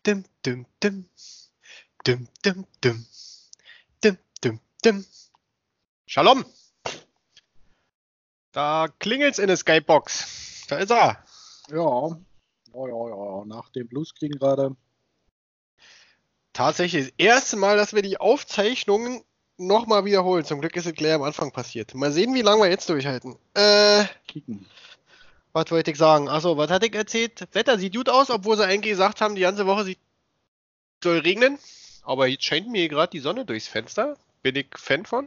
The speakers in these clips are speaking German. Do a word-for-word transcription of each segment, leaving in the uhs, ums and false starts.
Dim, dim, dim. Dim, dim, dim. Dim, dim, dim. Shalom! Da klingelt's in der Skybox. Da ist er. Ja, ja, ja, ja. Nach dem Blueskrieg gerade. Tatsächlich das erste Mal, dass wir die Aufzeichnungen nochmal wiederholen. Zum Glück ist es gleich am Anfang passiert. Mal sehen, wie lange wir jetzt durchhalten. Äh, Kicken. was wollte ich sagen? Achso, was hatte ich erzählt? Wetter sieht gut aus, obwohl sie eigentlich gesagt haben, die ganze Woche sieht, soll regnen. Aber jetzt scheint mir gerade die Sonne durchs Fenster. Bin ich Fan von.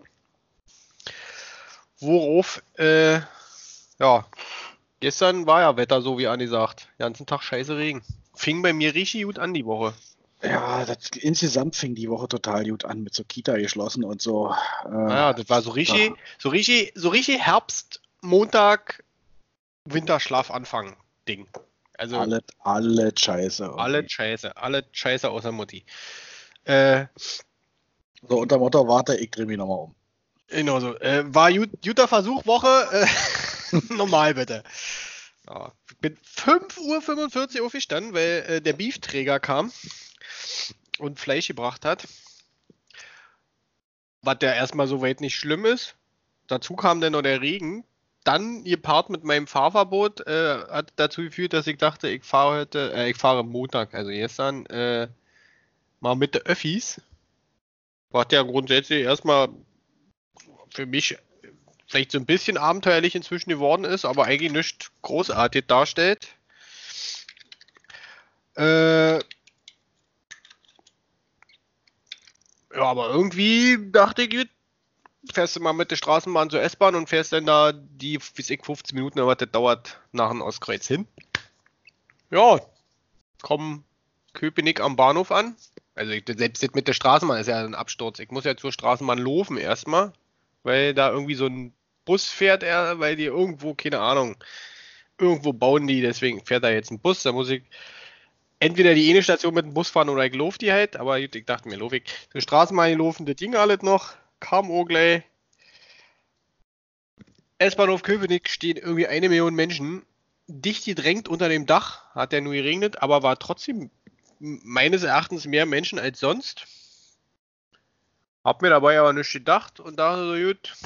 Worauf, äh, ja, gestern war ja Wetter so wie angesagt. Den ganzen Tag scheiße Regen. Fing bei mir richtig gut an die Woche. Ja, das, insgesamt fing die Woche total gut an, mit so Kita geschlossen und so. Äh, Naja, das war so richtig, so richtig, so richtig Herbst, Montag, Winterschlaf Anfang Ding. Also Alle, alle Scheiße. alle irgendwie. Scheiße, alle Scheiße außer Mutti. Äh, So unter dem Motto, warte, ich drehe mich nochmal um. genau so. Äh, war gut, guter Versuch, Woche. Äh, normal bitte. Ja, ich bin fünf Uhr fünfundvierzig aufgestanden, weil äh, der Beefträger kam und Fleisch gebracht hat. Was ja erstmal so weit nicht schlimm ist. Dazu kam dann noch der Regen. Dann gepaart mit meinem Fahrverbot äh, hat dazu geführt, dass ich dachte, ich fahre heute, äh, ich fahre Montag, also gestern, äh, mal mit den Öffis. Was ja grundsätzlich erstmal für mich vielleicht so ein bisschen abenteuerlich inzwischen geworden ist, aber eigentlich nicht großartig darstellt. Äh, ja, aber irgendwie dachte ich, gut, fährst du mal mit der Straßenbahn zur S-Bahn und fährst dann da die, wie ich, fünfzehn Minuten, aber das dauert nach dem Ostkreuz hin. Ja, komm Köpenick am Bahnhof an. Also ich, selbst jetzt mit der Straßenbahn ist ja ein Absturz. Ich muss ja zur Straßenbahn laufen erstmal, weil da irgendwie so ein Bus fährt, er, weil die irgendwo, keine Ahnung, irgendwo bauen die, deswegen fährt da jetzt ein Bus. Da muss ich entweder die eine Station mit dem Bus fahren oder ich laufe die halt. Aber ich dachte mir, laufe ich zur Straßenbahn laufen, das ging alles noch. Kam auch gleich. S-Bahnhof Köpenick stehen irgendwie eine Million Menschen. Dicht gedrängt unter dem Dach, hat ja nur geregnet, aber war trotzdem meines Erachtens mehr Menschen als sonst. Hab mir dabei aber nichts gedacht und dachte so, gut,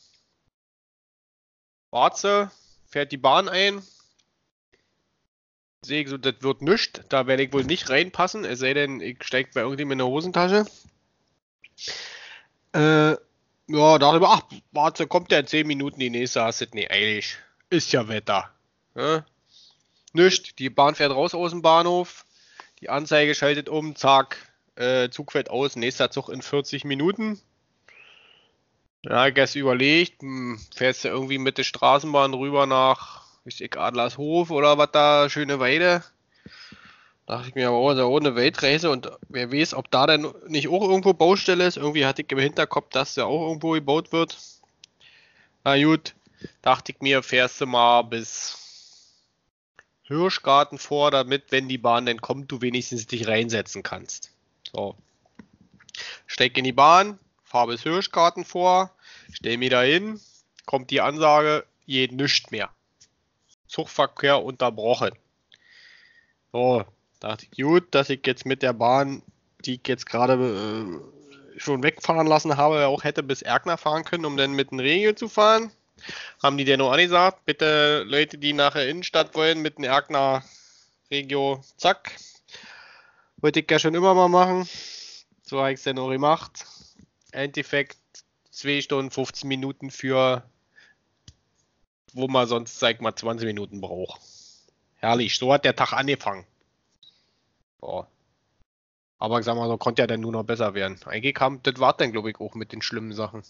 warte, fährt die Bahn ein. Sehe ich so, das wird nichts. Da werde ich wohl nicht reinpassen, es sei denn, ich steige bei irgendjemandem in der Hosentasche. Äh, ja, darüber, ach, warte, kommt ja in zehn Minuten die nächste, hast du nicht eilig. Ist ja Wetter. Ja? Nicht, die Bahn fährt raus aus dem Bahnhof, die Anzeige schaltet um, zack, äh, Zug fährt aus, nächster Zug in vierzig Minuten. Ja, ich habe überlegt, hm, fährst du irgendwie mit der Straßenbahn rüber nach, weiß ich, Adlershof oder was da, schöne Weide. Dachte ich mir, oh, so eine Weltreise und wer weiß, ob da denn nicht auch irgendwo Baustelle ist. Irgendwie hatte ich im Hinterkopf, dass der auch irgendwo gebaut wird. Na gut, dachte ich mir, fährst du mal bis Hirschgarten vor, damit, wenn die Bahn dann kommt, du wenigstens dich reinsetzen kannst. So. Steig in die Bahn, fahr bis Hirschgarten vor, stell mich da hin, kommt die Ansage, geht nichts mehr. Zugverkehr unterbrochen. So, dachte ich, gut, dass ich jetzt mit der Bahn, die ich jetzt gerade äh, schon wegfahren lassen habe, auch hätte bis Erkner fahren können, um dann mit dem Regio zu fahren. Haben die denn noch angesagt, bitte Leute, die nach der Innenstadt wollen, mit dem Erkner Regio, zack. Wollte ich ja schon immer mal machen. So habe ich es dann auch gemacht. Im Endeffekt zwei Stunden, fünfzehn Minuten für, wo man sonst, sag ich mal, zwanzig Minuten braucht. Herrlich, so hat der Tag angefangen. So. Aber ich sag mal, so konnte ja dann nur noch besser werden. Eigentlich kam, das war dann, glaube ich, auch mit den schlimmen Sachen.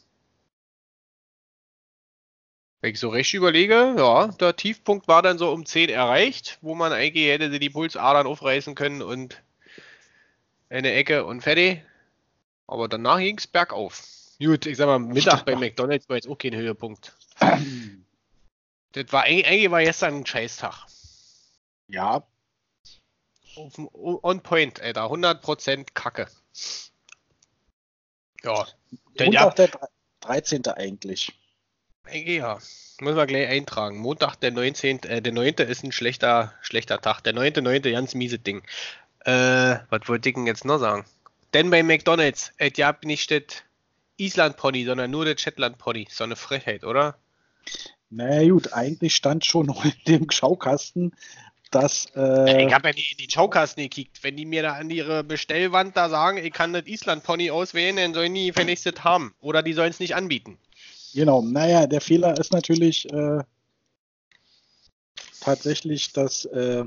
Wenn ich so recht überlege, ja, der Tiefpunkt war dann so um zehn erreicht, wo man eigentlich hätte die Pulsadern aufreißen können und eine Ecke und fertig. Aber danach ging es bergauf. Gut, ich sag mal, Mittag bei McDonalds war jetzt auch kein Höhepunkt. Das war eigentlich war gestern ein Scheißtag. Ja. Auf, on point, Alter. hundert Prozent Kacke. Ja. Montag der dreizehnte eigentlich. Eigentlich ja. Müssen wir gleich eintragen. Montag der neunzehnte. Äh, der neunte ist ein schlechter, schlechter Tag. Der neunte neunte ganz miese Ding. Äh, was wollte ich denn jetzt noch sagen? Denn bei McDonalds, äh, die haben nicht das Island-Pony, sondern nur das Shetland-Pony. So eine Frechheit, oder? Naja gut, eigentlich stand schon noch in dem Schaukasten, dass... Äh, Ich Äh, habe ja nie in die Schaukasten gekickt. Wenn die mir da an ihre Bestellwand da sagen, ich kann das Island-Pony auswählen, dann sollen die gefälligst das haben. Oder die sollen es nicht anbieten. genau, naja, der Fehler ist natürlich äh, tatsächlich, dass äh,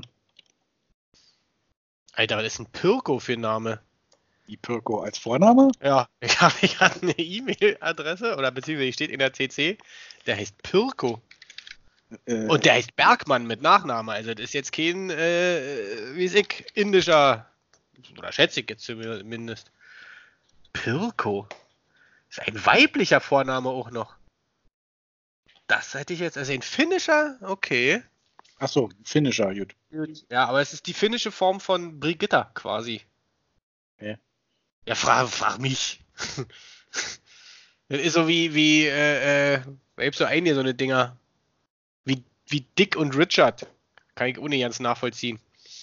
Alter, was ist ein Pirko für ein Name? die Pirko als Vorname, Ja, ich habe gerade eine E-Mail-Adresse, oder beziehungsweise steht in der C C, der heißt Pirko. äh, Und der heißt Bergmann mit Nachname. Also das ist jetzt kein, äh, wie ist ich, indischer, oder schätze ich jetzt zumindest. Pirko. Ist ein weiblicher Vorname auch noch. Das hätte ich jetzt, also ein finnischer, okay. achso, Finisher, gut. Ja, aber es ist die finnische Form von Brigitta quasi. Okay. Ja, frag, frag mich. Das ist so wie, wie, äh, äh, da gibt's so einige so eine Dinger. Wie, wie Dick und Richard. Kann ich ohne ganz nachvollziehen.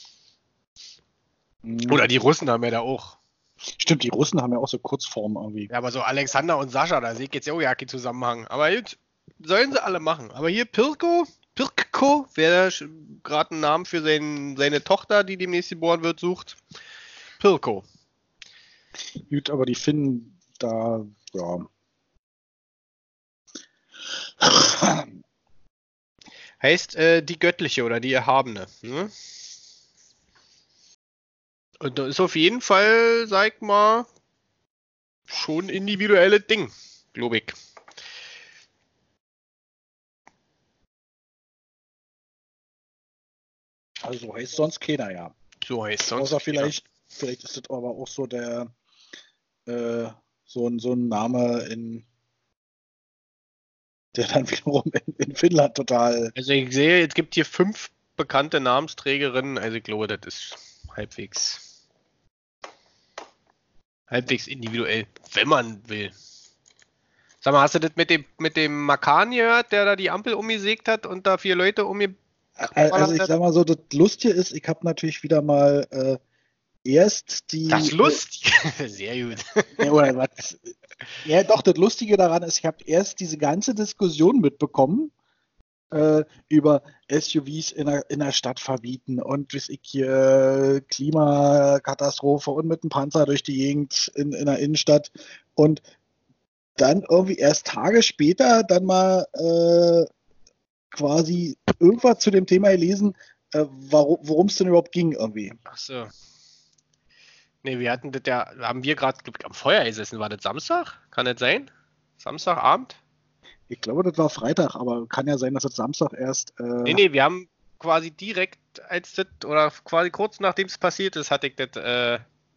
Mhm. Oder die Russen haben ja da auch. Stimmt, die Russen haben ja auch so Kurzformen irgendwie. Ja, aber so Alexander und Sascha, da sehe ich jetzt auch ja keinen Zusammenhang. Aber gut, sollen sie alle machen. Aber hier Pirko, Pirko, wer gerade einen Namen für sein, seine Tochter, die demnächst geboren wird, sucht. Pirko. Gut, aber die Finnen da, ja. Heißt äh, die göttliche oder die erhabene. Ne? Und das ist auf jeden Fall, sag ich mal, schon individuelles Ding, glaube ich. Also so heißt sonst keiner, ja. So heißt sonst. Außer vielleicht, vielleicht ist das aber auch so der, äh, so, ein, so ein Name in, der dann wiederum in, in Finnland total. Also ich sehe, es gibt hier fünf bekannte Namensträgerinnen, also ich glaube, das ist halbwegs, halbwegs individuell, wenn man will. Sag mal, hast du das mit dem, mit dem Makan gehört, der da die Ampel umgesägt hat und da vier Leute umge... Also ich sag mal so, das Lustige ist, ich habe natürlich wieder mal äh, erst die... Das Lustige? Sehr gut. Äh, oder was, ja doch, das Lustige daran ist, ich habe erst diese ganze Diskussion mitbekommen äh, über S U Vs in der, in der Stadt verbieten und weiß ich hier Klimakatastrophe und mit dem Panzer durch die Gegend in, in der Innenstadt und dann irgendwie erst Tage später dann mal äh, quasi irgendwas zu dem Thema gelesen, äh, worum es denn überhaupt ging irgendwie. Ach so. Ne, wir hatten das ja, haben wir gerade am Feuer gesessen. War das Samstag? Kann das sein? Samstagabend? Ich glaube, das war Freitag, aber kann ja sein, dass das Samstag erst. Äh, Nee, nee, wir haben quasi direkt, als das, oder quasi kurz nachdem es passiert ist, hatte ich das äh,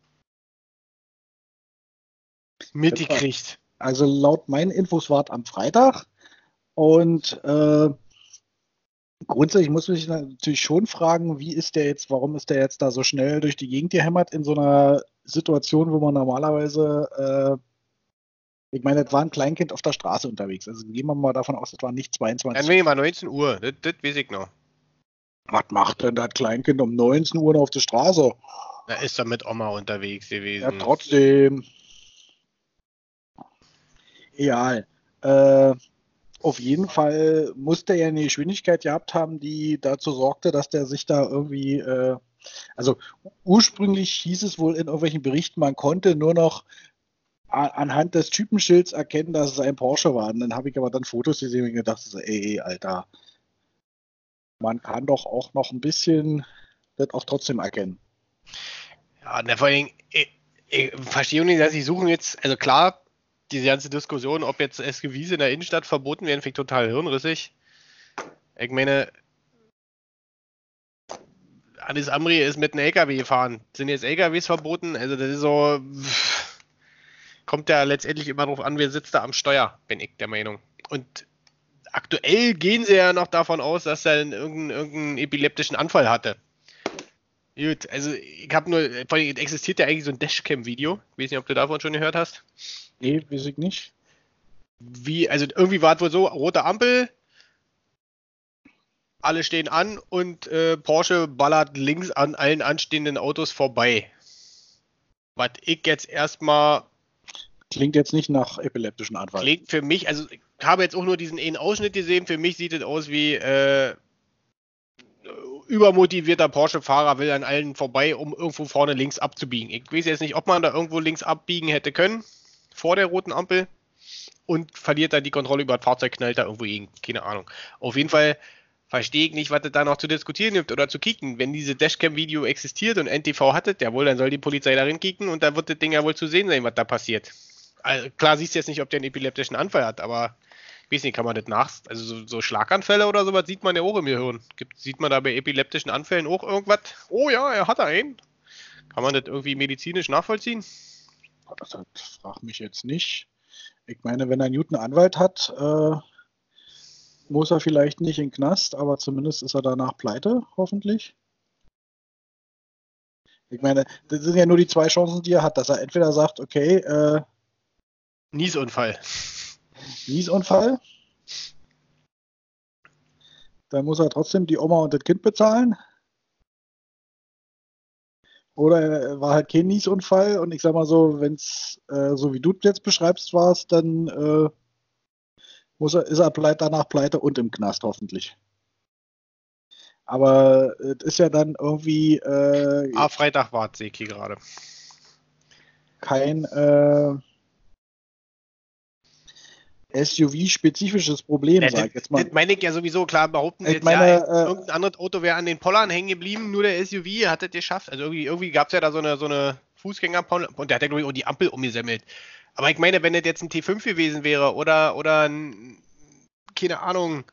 mitgekriegt. Also laut meinen Infos war es am Freitag und äh, grundsätzlich muss man sich natürlich schon fragen, wie ist der jetzt, warum ist der jetzt da so schnell durch die Gegend gehämmert in so einer Situation, wo man normalerweise, äh, ich meine, das war ein Kleinkind auf der Straße unterwegs. Also gehen wir mal davon aus, das war nicht zweiundzwanzig. Dann wäre mal neunzehn Uhr, das, das weiß ich noch. Was macht denn das Kleinkind um neunzehn Uhr noch auf der Straße? Da ist er mit Oma unterwegs gewesen. Ja, trotzdem. Egal. Äh, auf jeden Fall muss der ja eine Geschwindigkeit gehabt haben, die dazu sorgte, dass der sich da irgendwie, äh, also ursprünglich hieß es wohl in irgendwelchen Berichten, man konnte nur noch a- anhand des Typenschilds erkennen, dass es ein Porsche war. Und dann habe ich aber dann Fotos gesehen und gedacht, so, ey, Alter, man kann doch auch noch ein bisschen das auch trotzdem erkennen. Ja, und vor allen Dingen, ich, ich verstehe nicht, dass sie suchen jetzt, also klar, diese ganze Diskussion, ob jetzt S U Vs in der Innenstadt verboten werden, finde ich total hirnrissig. Ich meine, Anis Amri ist mit einem L K W gefahren. Sind jetzt L K Ws verboten? Also das ist so, kommt ja letztendlich immer darauf an, wer sitzt da am Steuer, bin ich der Meinung. Und aktuell gehen sie ja noch davon aus, dass er irgendeinen, irgendeinen epileptischen Anfall hatte. Gut, also ich habe nur, vor allem existiert ja eigentlich so ein Dashcam-Video. Ich weiß nicht, ob du davon schon gehört hast. Nee, weiß ich nicht. Wie, also irgendwie war es wohl so, rote Ampel, alle stehen an und äh, Porsche ballert links an allen anstehenden Autos vorbei. Was ich jetzt erstmal... Klingt jetzt nicht nach epileptischen Anfall. Klingt für mich, also ich habe jetzt auch nur diesen einen Ausschnitt gesehen, für mich sieht es aus wie äh, übermotivierter Porsche-Fahrer will an allen vorbei, um irgendwo vorne links abzubiegen. Ich weiß jetzt nicht, ob man da irgendwo links abbiegen hätte können, vor der roten Ampel, und verliert dann die Kontrolle über das Fahrzeug, knallt da irgendwo gegen, keine Ahnung. Auf jeden Fall verstehe ich nicht, was es da noch zu diskutieren gibt oder zu kicken. Wenn diese Dashcam-Video existiert und N T V hat es, jawohl, dann soll die Polizei darin kicken und dann wird das Ding ja wohl zu sehen sein, was da passiert. Also, klar siehst du jetzt nicht, ob der einen epileptischen Anfall hat, aber ich weiß nicht, kann man das nach... Also so, so Schlaganfälle oder sowas sieht man ja auch im Gehirn. Gibt, sieht man da bei epileptischen Anfällen auch irgendwas? Oh ja, er hat einen. Kann man das irgendwie medizinisch nachvollziehen? Das frag mich jetzt nicht. Ich meine, wenn er Newton Anwalt hat, äh, muss er vielleicht nicht in den Knast, aber zumindest ist er danach pleite, hoffentlich. Ich meine, das sind ja nur die zwei Chancen, die er hat, dass er entweder sagt, okay, äh, Niesunfall. Niesunfall. Dann muss er trotzdem die Oma und das Kind bezahlen. Oder er war halt kein Niesunfall und ich sag mal so, wenn es äh, so wie du jetzt beschreibst warst, dann äh, muss er, ist er pleite, danach pleite und im Knast hoffentlich. Aber es ist ja dann irgendwie äh, Ah, Freitag war es, sehe ich hier gerade. kein äh, S U V-spezifisches Problem, Ja, sag ich das, jetzt mal. das meine ich ja sowieso, klar, behaupten Ich jetzt meine, ja, äh, irgendein anderes Auto wäre an den Pollern hängen geblieben, nur der S U V hat das geschafft. Also irgendwie, irgendwie gab es ja da so eine, so eine Fußgängerpolle und der hat ja, glaube ich, auch die Ampel umgesemmelt. Aber ich meine, wenn das jetzt ein T fünf gewesen wäre oder, oder ein, keine Ahnung.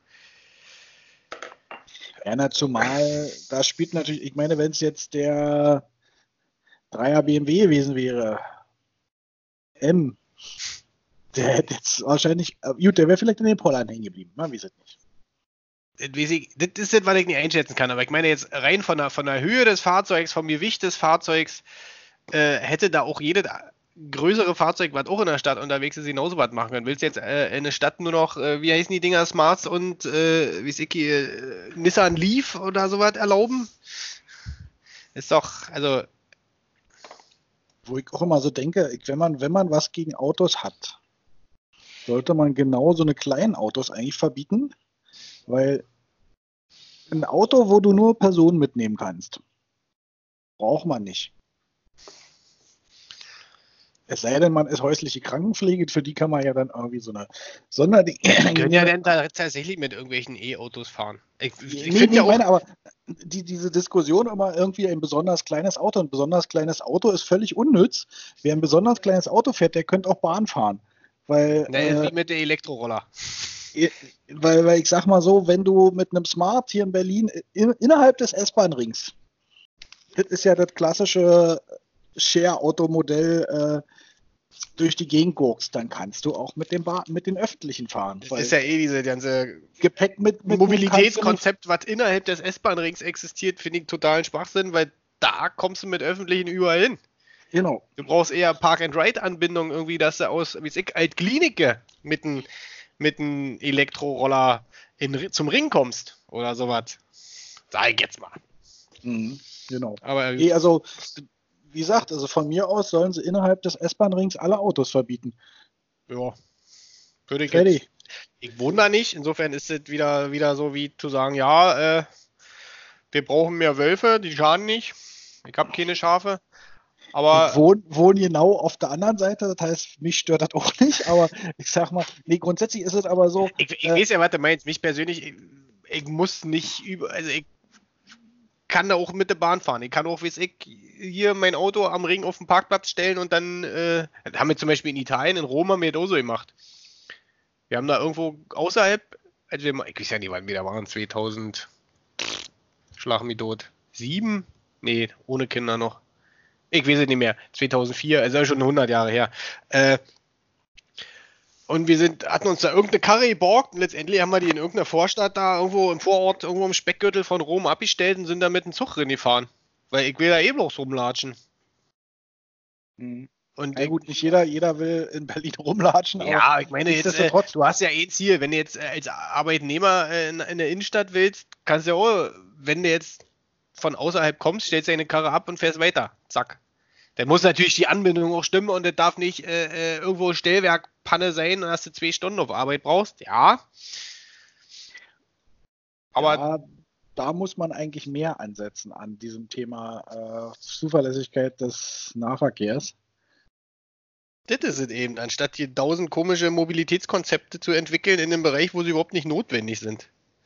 Ja, na, zumal, da spielt natürlich, ich meine, wenn es jetzt der Dreier B M W gewesen wäre, M, der hätte jetzt wahrscheinlich, äh, gut, der wäre vielleicht in den Pollern hängen geblieben, man weiß es nicht. Das, weiß ich, das ist das, was ich nicht einschätzen kann, aber ich meine jetzt rein von der, von der Höhe des Fahrzeugs, vom Gewicht des Fahrzeugs, äh, hätte da auch jedes größere Fahrzeug, was auch in der Stadt unterwegs ist, genauso was machen können. Willst du jetzt äh, in der Stadt nur noch, äh, wie heißen die Dinger, Smarts und, äh, wie ist ich hier, äh, Nissan Leaf oder sowas erlauben? Ist doch, also... Wo ich auch immer so denke, ich, wenn man, wenn man was gegen Autos hat, sollte man genau so eine kleinen Autos eigentlich verbieten, weil ein Auto, wo du nur Personen mitnehmen kannst, braucht man nicht. Es sei denn, man ist häusliche Krankenpflege, für die kann man ja dann irgendwie so eine Sonderding. Die können ja dann da tatsächlich mit irgendwelchen E-Autos fahren. Ich, ich nee, finde nee, ja auch... meine, aber die, diese Diskussion immer irgendwie ein besonders kleines Auto. Ein besonders kleines Auto ist völlig unnütz. Wer ein besonders kleines Auto fährt, der könnte auch Bahn fahren. Weil, Naja, äh, wie mit der Elektroroller. weil, weil ich sag mal so, wenn du mit einem Smart hier in Berlin in, innerhalb des S-Bahn-Rings, das ist ja das klassische Share-Auto-Modell, äh, durch die Gegend guckst, dann kannst du auch mit dem Bahn, mit den öffentlichen fahren. Das ist ja eh diese ganze Gepäck mit, mit Mobilitätskonzept, was innerhalb des S-Bahn-Rings existiert, finde ich totalen Schwachsinn, weil da kommst du mit Öffentlichen überall hin. Genau. Du brauchst eher Park-and-Ride-Anbindung irgendwie, dass du aus, wie ich, Altklinike mit einem mit einem Elektroroller in, zum Ring kommst oder sowas. Sag ich jetzt mal. Mhm, genau. Aber eh, also, wie gesagt, also von mir aus sollen sie innerhalb des S-Bahn-Rings alle Autos verbieten. ja, würde ich Fertig. jetzt. Ich wohne da nicht, insofern ist es wieder, wieder so wie zu sagen, ja, äh, wir brauchen mehr Wölfe, die schaden nicht. Ich habe keine Schafe. Aber ich wohne, wohne genau auf der anderen Seite, das heißt, mich stört das auch nicht, aber ich sag mal, nee, grundsätzlich ist es aber so. ich, ich äh, weiß ja, was du meinst. Mich persönlich, ich, ich muss nicht über, also ich kann da auch mit der Bahn fahren. Ich kann auch, wie ich, hier mein Auto am Ring auf den Parkplatz stellen und dann, äh, das haben wir zum Beispiel in Italien, in Rom haben wir das auch so gemacht. Wir haben da irgendwo außerhalb, also wir, ich weiß ja nicht, wann wir da waren, zweitausend, schlag mich tot, sieben? Nee, ohne Kinder noch. Ich weiß es nicht mehr, zweitausendvier, also schon hundert Jahre her. Äh, und wir sind, hatten uns da irgendeine Karre geborgt und letztendlich haben wir die in irgendeiner Vorstadt da irgendwo im Vorort, irgendwo im Speckgürtel von Rom abgestellt und sind da mit dem Zug reingefahren. Weil ich will da eh bloß rumlatschen. Mhm. Und Na gut, nicht jeder, jeder will in Berlin rumlatschen, aber ja, ich meine jetzt, äh, nichtsdestotrotz, du hast ja ein Ziel, wenn du jetzt äh, als Arbeitnehmer äh, in, in der Innenstadt willst, kannst du ja auch, wenn du jetzt von außerhalb kommst, stellst du deine Karre ab und fährst weiter. Zack. Dann muss natürlich die Anbindung auch stimmen und das darf nicht äh, äh, irgendwo Stellwerkpanne sein und dass du zwei Stunden auf Arbeit brauchst. Ja. Aber ja, da muss man eigentlich mehr ansetzen an diesem Thema äh, Zuverlässigkeit des Nahverkehrs. das ist es eben, anstatt hier tausend komische Mobilitätskonzepte zu entwickeln in einem Bereich, wo sie überhaupt nicht notwendig sind.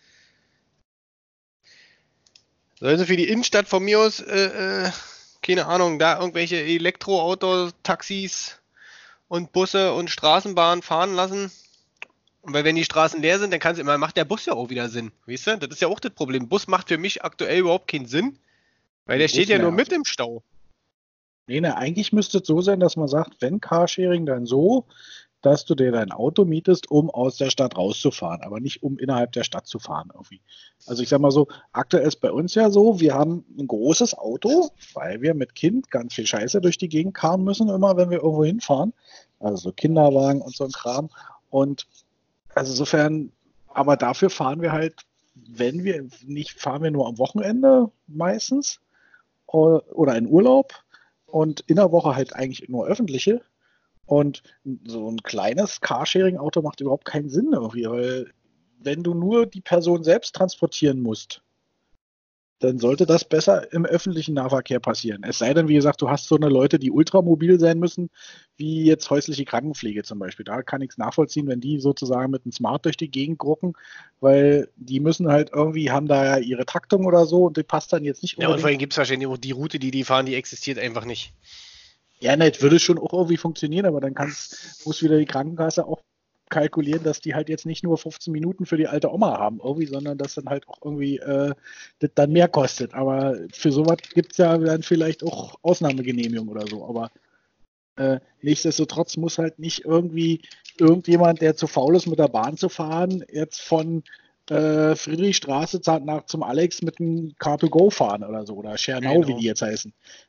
Also für die Innenstadt von mir aus, äh, äh, keine Ahnung, da irgendwelche Elektroautos, Taxis und Busse und Straßenbahnen fahren lassen. Und weil wenn die Straßen leer sind, dann kann's immer, macht der Bus ja auch wieder Sinn. Weißt du? Das ist ja auch das Problem. Bus macht für mich aktuell überhaupt keinen Sinn, weil der Bus steht ja nur mit nervt. im Stau. Nee, ne, eigentlich müsste es so sein, dass man sagt, wenn Carsharing, dann so, dass du dir dein Auto mietest, um aus der Stadt rauszufahren, aber nicht um innerhalb der Stadt zu fahren irgendwie. Also ich sag mal so, aktuell ist bei uns ja so, wir haben ein großes Auto, weil wir mit Kind ganz viel Scheiße durch die Gegend karren müssen, immer wenn wir irgendwo hinfahren. Also so Kinderwagen und so ein Kram. Und also insofern, aber dafür fahren wir halt, wenn wir nicht, fahren wir nur am Wochenende meistens oder in Urlaub und in der Woche halt eigentlich nur öffentliche. Und so ein kleines Carsharing-Auto macht überhaupt keinen Sinn irgendwie, weil wenn du nur die Person selbst transportieren musst, dann sollte das besser im öffentlichen Nahverkehr passieren. Es sei denn, wie gesagt, du hast so eine Leute, die ultramobil sein müssen, wie jetzt häusliche Krankenpflege zum Beispiel. Da kann ich es nachvollziehen, wenn die sozusagen mit einem Smart durch die Gegend gucken, weil die müssen halt irgendwie, haben da ja ihre Taktung oder so und die passt dann jetzt nicht Ja, und vor unbedingt. allem gibt es wahrscheinlich auch die Route, die die fahren, die existiert einfach nicht. Ja, ne, würde schon auch irgendwie funktionieren, aber dann kannst, muss wieder die Krankenkasse auch kalkulieren, dass die halt jetzt nicht nur fünfzehn Minuten für die alte Oma haben, irgendwie, sondern dass dann halt auch irgendwie äh, das dann mehr kostet. Aber für sowas gibt es ja dann vielleicht auch Ausnahmegenehmigung oder so. Aber äh, nichtsdestotrotz muss halt nicht irgendwie irgendjemand, der zu faul ist, mit der Bahn zu fahren, jetzt von äh, Friedrichstraße nach zum Alex mit dem Car to Go fahren oder so. Oder Schernau, Genau. wie die jetzt heißen.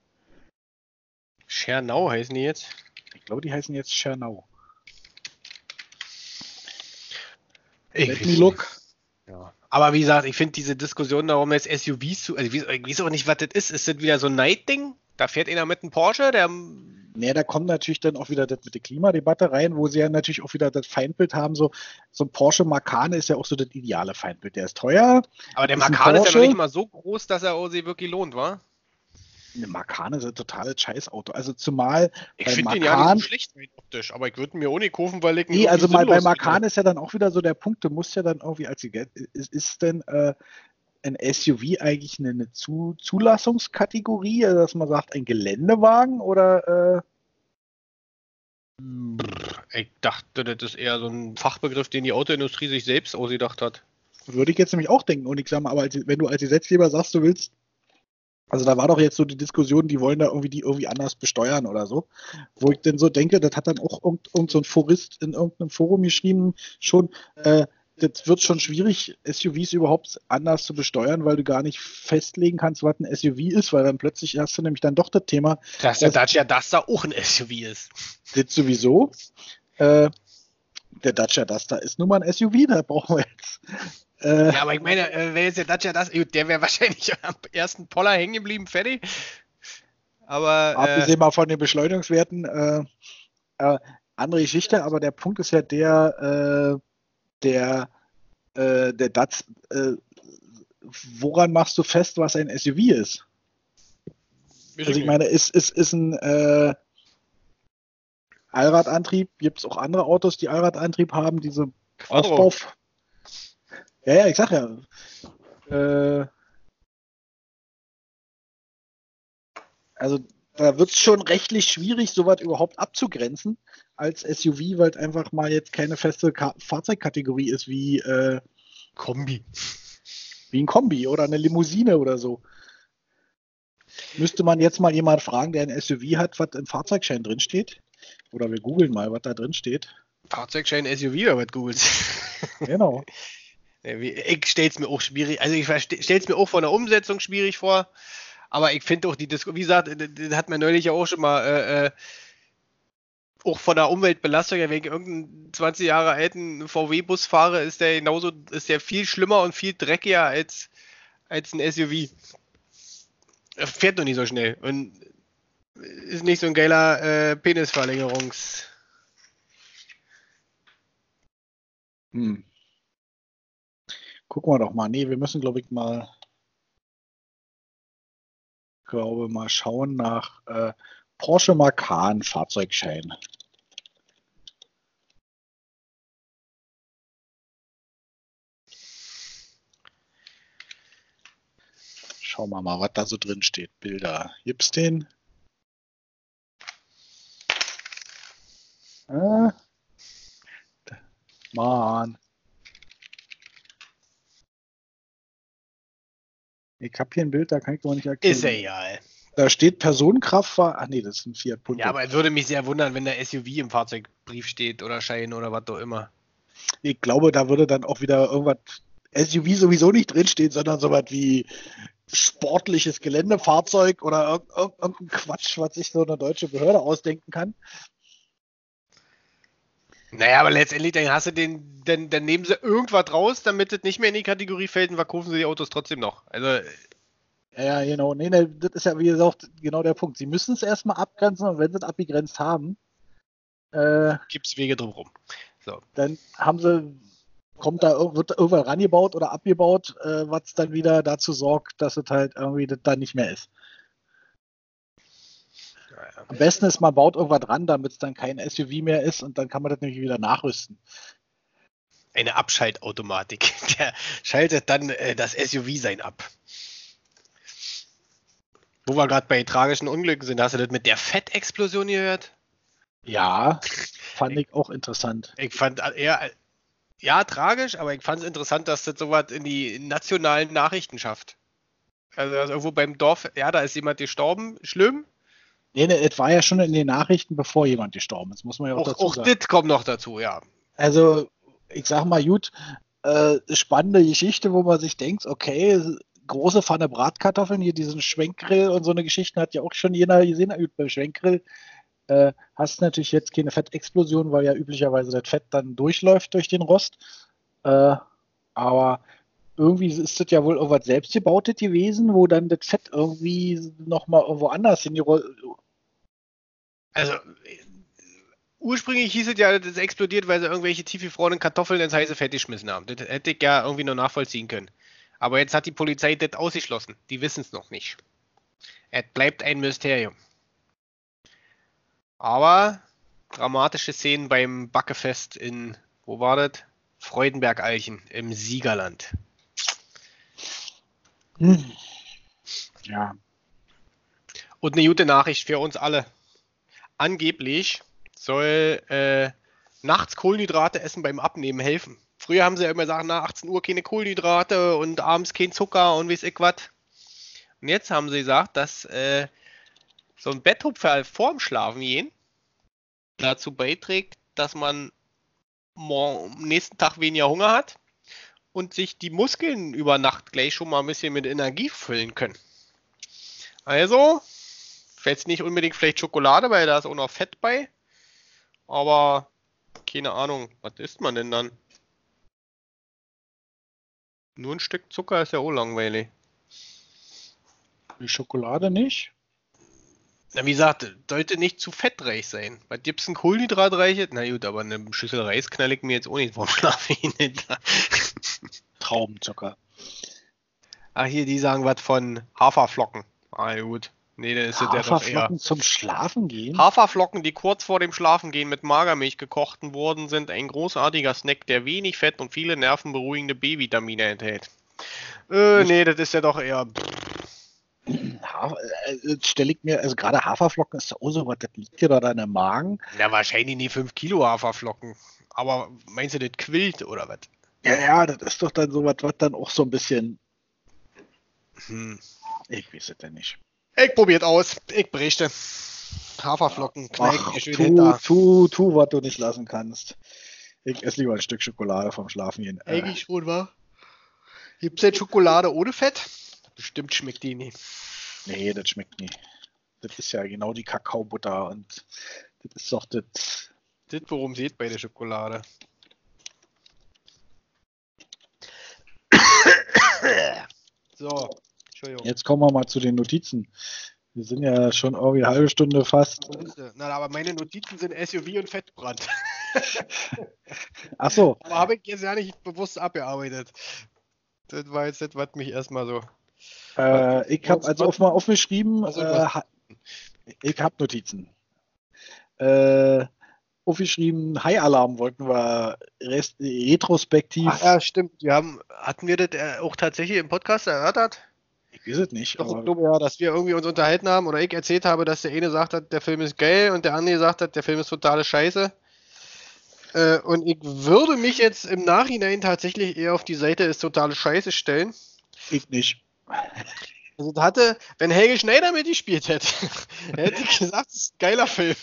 Schernau heißen die jetzt? Ich glaube, die heißen jetzt Schernau. Ich Let me look. Ja. Aber wie gesagt, ich finde diese Diskussion darum, jetzt S U Vs zu. Also ich weiß auch nicht, was das ist. Ist das wieder so ein Night-Ding? Da fährt einer mit einem Porsche, der. Nee, da kommt natürlich dann auch wieder das mit der Klimadebatte rein, wo sie ja natürlich auch wieder das Feindbild haben. So, so ein Porsche Macan ist ja auch so das ideale Feindbild. Der ist teuer. Aber der ist ein Macan ist ja noch Porsche. nicht mal so groß, dass er auch sich wirklich lohnt, wa? Eine Macan ist ein totales Scheißauto. Also zumal Ich beim finde den ja nicht Macan, so schlecht rein optisch, aber ich würde mir ohne kaufen, weil ich ihn nee, also irgendwie mal bei sinnlos Macan finde. ist ja dann auch wieder so der Punkt, du musst ja dann irgendwie als ist, ist denn äh, ein S U V eigentlich eine, eine Zu Zulassungskategorie, also dass man sagt, ein Geländewagen oder äh, Ich dachte, das ist eher so ein Fachbegriff, den die Autoindustrie sich selbst ausgedacht hat. würde ich jetzt nämlich auch denken. Und ich sage mal, aber als, wenn du als Gesetzgeber sagst, du willst, also da war doch jetzt so die Diskussion, die wollen da irgendwie die irgendwie anders besteuern oder so, wo ich denn so denke, das hat dann auch irgend, irgend so ein Forist in irgendeinem Forum geschrieben, schon, äh, das wird schon schwierig, S U Vs überhaupt anders zu besteuern, weil du gar nicht festlegen kannst, was ein S U V ist, weil dann plötzlich hast du nämlich dann doch das Thema, Dass der Dacia Duster auch ein S U V ist. das sowieso, äh, der Dacia Duster ist nun mal ein S U V, da brauchen wir jetzt. Äh, Ja, aber ich meine, äh, wenn jetzt der Dacia Duster, der wäre wahrscheinlich am ersten Poller hängen geblieben, fertig. Aber äh, abgesehen mal von den Beschleunigungswerten, äh, äh, andere Geschichte, aber der Punkt ist ja der, äh, der, äh, der D A Z, äh, woran machst du fest, was ein S U V ist? weiß Also ich nicht. meine, ist, ist, ist ein äh, Allradantrieb, gibt es auch andere Autos, die Allradantrieb haben, diese Quattro. Ausbau. Ja, ja, ich sag ja. Äh, also da wird es schon rechtlich schwierig, sowas überhaupt abzugrenzen als S U V, weil es einfach mal jetzt keine feste Ka Fahrzeugkategorie ist wie, äh, Kombi. wie ein Kombi oder eine Limousine oder so. Müsste man jetzt mal jemand fragen, der ein S U V hat, was im Fahrzeugschein drinsteht? Oder wir googeln mal, was da drin steht. Fahrzeugschein S U V oder was googelst? Genau. Ich stell's mir auch schwierig, also ich stell's mir auch von der Umsetzung schwierig vor, aber ich finde auch die Diskussion, wie gesagt, das hat man neulich ja auch schon mal, äh, auch von der Umweltbelastung, ja, wenn ich irgendeinen zwanzig Jahre alten V W-Bus fahre, ist der genauso, ist der viel schlimmer und viel dreckiger als, als ein S U V. Er fährt noch nicht so schnell und ist nicht so ein geiler äh, Penisverlängerungs. Hm. Gucken wir doch mal. Nee, wir müssen, glaube ich, mal, glaube mal schauen nach äh, Porsche Macan Fahrzeugschein. Schauen wir mal, was da so drin steht. Bilder. Gibt's den? Äh, Mann. Ich habe hier ein Bild, da kann ich doch nicht erkennen. Ist ja egal. Da steht Personenkraftwagen. Ach nee, das ist ein Fiat Punto. Ja, aber es würde mich sehr wundern, wenn der S U V im Fahrzeugbrief steht oder Schein oder was auch immer. Ich glaube, da würde dann auch wieder irgendwas S U V sowieso nicht drinstehen, sondern sowas wie sportliches Geländefahrzeug oder irg irg irgendein Quatsch, was sich so eine deutsche Behörde ausdenken kann. Naja, aber letztendlich, dann hast du den, dann, dann nehmen sie irgendwas raus, damit es nicht mehr in die Kategorie fällt und verkaufen sie die Autos trotzdem noch. Also, Ja, ja, genau. Nee, nee, das ist ja, wie gesagt, genau der Punkt. Sie müssen es erstmal abgrenzen und wenn sie es abgegrenzt haben, äh, gibt es Wege drumherum. So. dann haben sie, kommt da, wird da irgendwann rangebaut oder abgebaut, äh, was dann wieder dazu sorgt, dass es halt irgendwie das dann nicht mehr ist. Ja, ja. Am besten ist, man baut irgendwas ran, damit es dann kein S U V mehr ist und dann kann man das nämlich wieder nachrüsten. Eine Abschaltautomatik. Der schaltet dann äh, das S U V sein ab. Wo wir gerade bei tragischen Unglücken sind, hast du das mit der Fettexplosion gehört? Ja, fand ich auch interessant. Ich fand eher, ja, tragisch, aber ich fand es interessant, dass das sowas in die nationalen Nachrichten schafft. Also, also irgendwo beim Dorf, ja, da ist jemand gestorben, schlimm. Nee, nee, es war ja schon in den Nachrichten, bevor jemand gestorben ist, muss man ja auch, Auch, dazu auch sagen. das kommt noch dazu, ja. Also, ich sag mal, gut, äh, spannende Geschichte, wo man sich denkt, okay, große Pfanne Bratkartoffeln, hier diesen Schwenkgrill und so eine Geschichte hat ja auch schon jeder gesehen. Gut, beim Schwenkgrill äh, hast du natürlich jetzt keine Fettexplosion, weil ja üblicherweise das Fett dann durchläuft durch den Rost. Äh, aber irgendwie ist das ja wohl irgendwas selbstgebautes gewesen, wo dann das Fett irgendwie nochmal irgendwo anders hingerollt. Also, ursprünglich hieß es ja, das explodiert, weil sie irgendwelche tiefgefrorenen Kartoffeln ins heiße Fett geschmissen haben. Das hätte ich ja irgendwie noch nachvollziehen können. Aber jetzt hat die Polizei das ausgeschlossen. Die wissen es noch nicht. Es bleibt ein Mysterium. Aber dramatische Szenen beim Backefest in, wo war das? Freudenberg-Eichen im Siegerland. Hm. Ja. Und eine gute Nachricht für uns alle. Angeblich soll äh, nachts Kohlenhydrate essen beim Abnehmen helfen. Früher haben sie ja immer gesagt, nach achtzehn Uhr keine Kohlenhydrate und abends kein Zucker und weiß ich was. Und jetzt haben sie gesagt, dass äh, so ein Betthupferl vorm Schlafen gehen dazu beiträgt, dass man am nächsten Tag weniger Hunger hat und sich die Muskeln über Nacht gleich schon mal ein bisschen mit Energie füllen können. Also, jetzt nicht unbedingt vielleicht Schokolade, weil da ist auch noch Fett bei. Aber keine Ahnung, was isst man denn dann? Nur ein Stück Zucker ist ja auch langweilig. Die Schokolade nicht? Na, wie gesagt, sollte nicht zu fettreich sein. Was gibt's ein Kohlenhydratreiches? Na gut, aber eine Schüssel Reis knall ich mir jetzt auch nicht vorm Schlafen hin. Traubenzucker. Ach, hier, die sagen was von Haferflocken. Ah, gut. Nee, dann ist es ja doch eher. Haferflocken zum Schlafen gehen? Haferflocken, die kurz vor dem Schlafengehen mit Magermilch gekochten wurden, sind ein großartiger Snack, der wenig Fett und viele nervenberuhigende B-Vitamine enthält. Äh, nee, das ist ja doch eher. Ha äh, stelle ich mir, also gerade Haferflocken ist auch so was, das liegt dir da dann im Magen. Na, wahrscheinlich nie fünf Kilo Haferflocken. Aber meinst du, das quillt oder was? Ja, ja, das ist doch dann so was, was dann auch so ein bisschen. Hm. Ich weiß es denn nicht. Ich probiert aus. Ich berichte. Haferflocken, knallt Ach, mir schön tu, hinter. tu, tu, was du nicht lassen kannst. Ich esse lieber ein Stück Schokolade vom Schlafengehen. Äh, Eigentlich schon, wa? Gibt's denn Schokolade ohne Fett? Bestimmt schmeckt die nicht. nee, das schmeckt nie. Das ist ja genau die Kakaobutter und Das ist doch das. Das, worum es geht bei der Schokolade. So, Entschuldigung. Jetzt kommen wir mal zu den Notizen. Wir sind ja schon irgendwie eine halbe Stunde fast. Na, aber meine Notizen sind S U V und Fettbrand. Ach so. Aber habe ich jetzt ja nicht bewusst abgearbeitet. Das war jetzt das, was mich erstmal so. Äh, ich habe also auf mal aufgeschrieben, Also, äh, ich habe Notizen. Äh, aufgeschrieben, High Alarm wollten wir rest, retrospektiv. Ach ja, stimmt. Wir haben, hatten wir das äh, auch tatsächlich im Podcast erörtert? Ich weiß es nicht. Doch, aber ich glaube ja, dass wir irgendwie uns unterhalten haben oder ich erzählt habe, dass der eine sagt hat, der Film ist geil und der andere sagt hat, der Film ist totale Scheiße. Äh, und ich würde mich jetzt im Nachhinein tatsächlich eher auf die Seite ist totale Scheiße stellen. Ich nicht. Also das hatte, wenn Helge Schneider mitgespielt hätte, hätte ich gesagt, das ist ein geiler Film.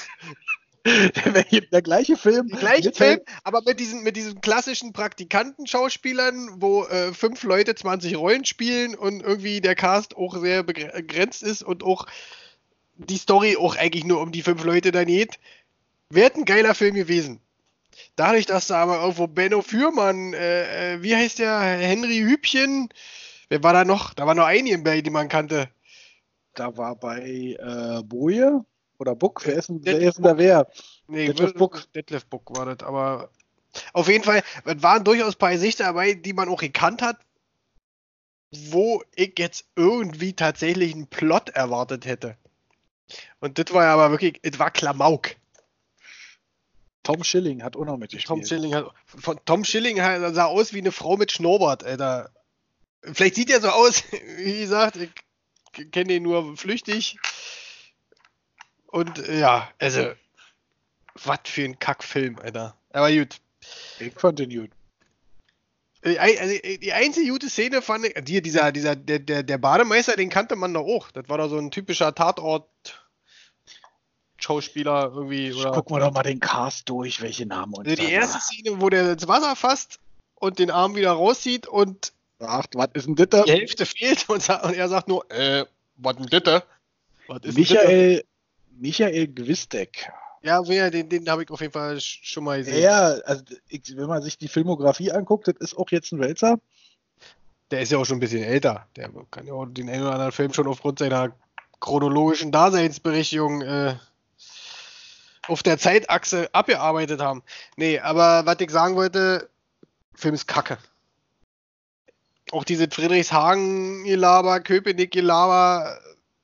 Der gleiche Film. Der gleiche Film, aber mit diesen, mit diesen klassischen Praktikanten-Schauspielern, wo äh, fünf Leute zwanzig Rollen spielen und irgendwie der Cast auch sehr begrenzt ist und auch die Story auch eigentlich nur um die fünf Leute dann geht. Wäre ein geiler Film gewesen. Dadurch, dass da aber irgendwo Benno Fürmann, äh, wie heißt der, Henry Hübchen, wer war da noch? Da war noch einige bei, die man kannte. Da war bei äh, Boje oder Buck, wer ist denn, wer ist denn da wer? Nee, Detlef Buck. Detlef Buck war das, aber auf jeden Fall, es waren durchaus ein paar Gesichter dabei, die man auch gekannt hat, wo ich jetzt irgendwie tatsächlich einen Plot erwartet hätte. Und das war ja aber wirklich, es war Klamauk. Tom Schilling hat auch noch mitgespielt. Tom Schilling hat, von Tom Schilling sah aus wie eine Frau mit Schnurrbart, Alter. Vielleicht sieht er so aus, wie gesagt, ich kenne ihn nur flüchtig. Und ja, also, was für ein Kackfilm, Alter. Aber gut. Ich fand den gut. Also, die einzige gute Szene fand ich, die, dieser, dieser, der, der, der Bademeister, den kannte man doch auch. Das war doch so ein typischer Tatort-Schauspieler irgendwie. Oder? Gucken wir doch mal den Cast durch, welche Namen uns Also die da erste war. Szene, wo der ins Wasser fasst und den Arm wieder rauszieht und sagt, was ist denn das da? Die Hälfte fehlt und, und er sagt nur, äh, was denn das? Was ist Michael, denn Michael Gwisdek. Ja, den, den habe ich auf jeden Fall schon mal gesehen. Ja, also ich, wenn man sich die Filmografie anguckt, das ist auch jetzt ein Wälzer. Der ist ja auch schon ein bisschen älter. Der kann ja auch den einen oder anderen Film schon aufgrund seiner chronologischen Daseinsberechtigung äh, auf der Zeitachse abgearbeitet haben. Nee, aber was ich sagen wollte, Film ist kacke. Auch diese Friedrichshagen-Gelaber, Köpenick-Gelaber.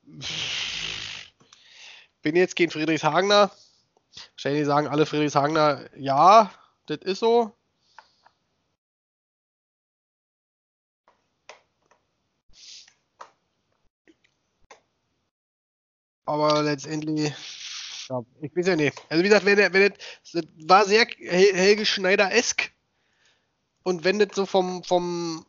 Bin jetzt kein Friedrichshagener. Wahrscheinlich sagen alle Friedrichshagener, ja, das ist so. Aber letztendlich, ja, ich weiß ja nicht. Also wie gesagt, wenn der, wenn das, das war sehr Hel Helge Schneider-esk. Und wenn das so vom, vom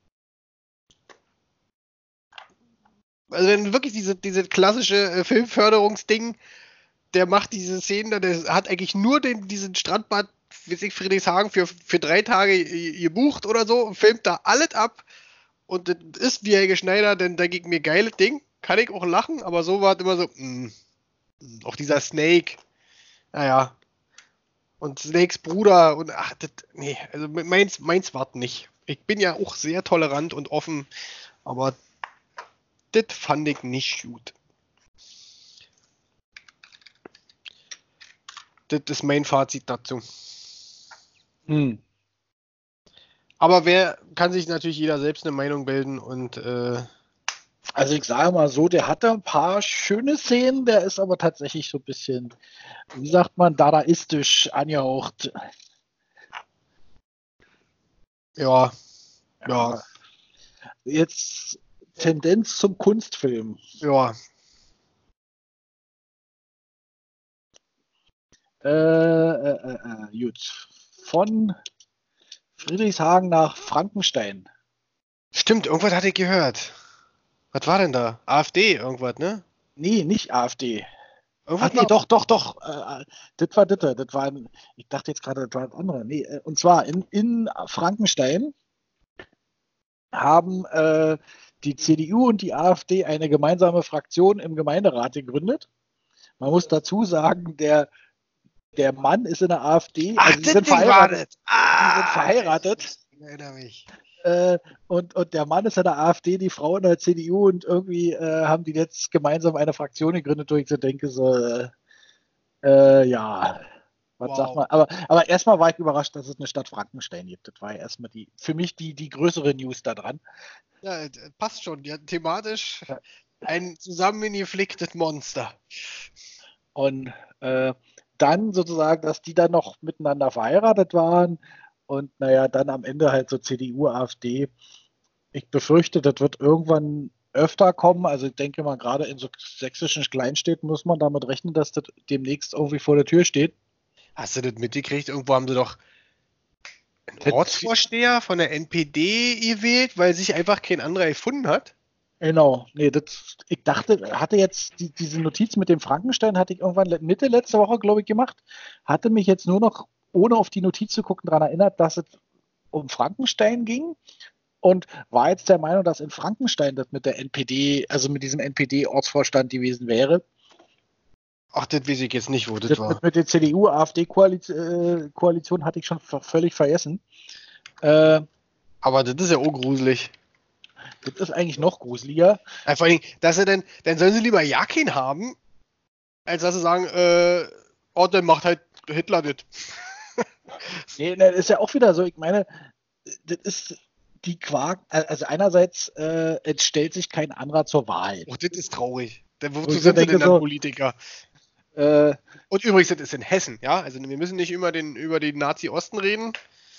also wenn wirklich diese, diese klassische äh, Filmförderungsding, der macht diese Szenen, der hat eigentlich nur den, diesen Strandbad, weiß ich, Friedrichshagen für, für drei Tage gebucht oder so und filmt da alles ab. Und das ist wie Helge Schneider, denn da ging mir geiles Ding. Kann ich auch lachen, aber so war es immer so, mh. Auch dieser Snake. Naja. Und Snakes Bruder und ach, das, nee, also meins, meins war nicht. Ich bin ja auch sehr tolerant und offen, aber das fand ich nicht gut. Das ist mein Fazit dazu. Hm. Aber wer kann sich natürlich jeder selbst eine Meinung bilden und äh, also ich sage mal so, der hatte ein paar schöne Szenen, der ist aber tatsächlich so ein bisschen, wie sagt man, dadaistisch angehaucht. Ja, ja. Jetzt Tendenz zum Kunstfilm. Ja. Äh, äh, äh, gut. Von Friedrichshagen nach Frankenstein. Stimmt, irgendwas hatte ich gehört. Was war denn da? AfD, irgendwas, ne? Nee, nicht AfD. Irgendwas Ach nee, doch, doch, doch. Äh, das war das. Das war ein, ich dachte jetzt gerade, das war ein anderer. Nee, äh, und zwar in, in Frankenstein haben äh, die C D U und die AfD eine gemeinsame Fraktion im Gemeinderat gegründet. man muss dazu sagen, der, der Mann ist in der AfD, Ach, also die das sind Ding war verheiratet. das. Ah, Die sind verheiratet. Ich erinnere mich. Äh, und, und der Mann ist in der AfD, die Frau in der C D U und irgendwie äh, haben die jetzt gemeinsam eine Fraktion gegründet, wo ich so denke, so, äh, äh, ja, was sagt Wow. man? Aber, aber erstmal war ich überrascht, dass es eine Stadt Frankenstein gibt. Das war ja erstmal die, für mich die, die größere News da dran. Ja, äh, passt schon. Ja, thematisch Ja. ein zusammengeflicktes Monster. Und äh, dann sozusagen, dass die dann noch miteinander verheiratet waren und naja, dann am Ende halt so C D U, AfD. Ich befürchte, das wird irgendwann öfter kommen. Also ich denke mal, gerade in so sächsischen Kleinstädten muss man damit rechnen, dass das demnächst irgendwie vor der Tür steht. Hast du das mitgekriegt? Irgendwo haben sie doch einen Das, Ortsvorsteher von der N P D gewählt, weil sich einfach kein anderer gefunden hat. genau, nee, das, ich dachte, hatte jetzt die, diese Notiz mit dem Frankenstein, hatte ich irgendwann le- Mitte letzte Woche, glaube ich, gemacht, hatte mich jetzt nur noch, ohne auf die Notiz zu gucken, daran erinnert, dass es um Frankenstein ging und war jetzt der Meinung, dass in Frankenstein das mit der N P D, also mit diesem N P D-Ortsvorstand gewesen wäre. Ach, das weiß ich jetzt nicht, wo das Das war. mit, mit der C D U-AfD-Koalition hatte ich schon ver- völlig vergessen. Äh, Aber das ist ja auch gruselig. das ist eigentlich noch gruseliger. Ja, vor allen Dingen, dass sie denn, dann sollen sie lieber ja keinen haben, als dass sie sagen, äh, oh, dann macht halt Hitler das. Nee, das ist ja auch wieder so, ich meine, das ist die Quark, also einerseits äh, es stellt sich kein anderer zur Wahl. Oh, das ist traurig. Dann, Wo wozu ich so sind sie denke, denn dann so, Politiker? äh, Und übrigens, das ist in Hessen, ja? Also wir müssen nicht über den, über den Nazi-Osten reden.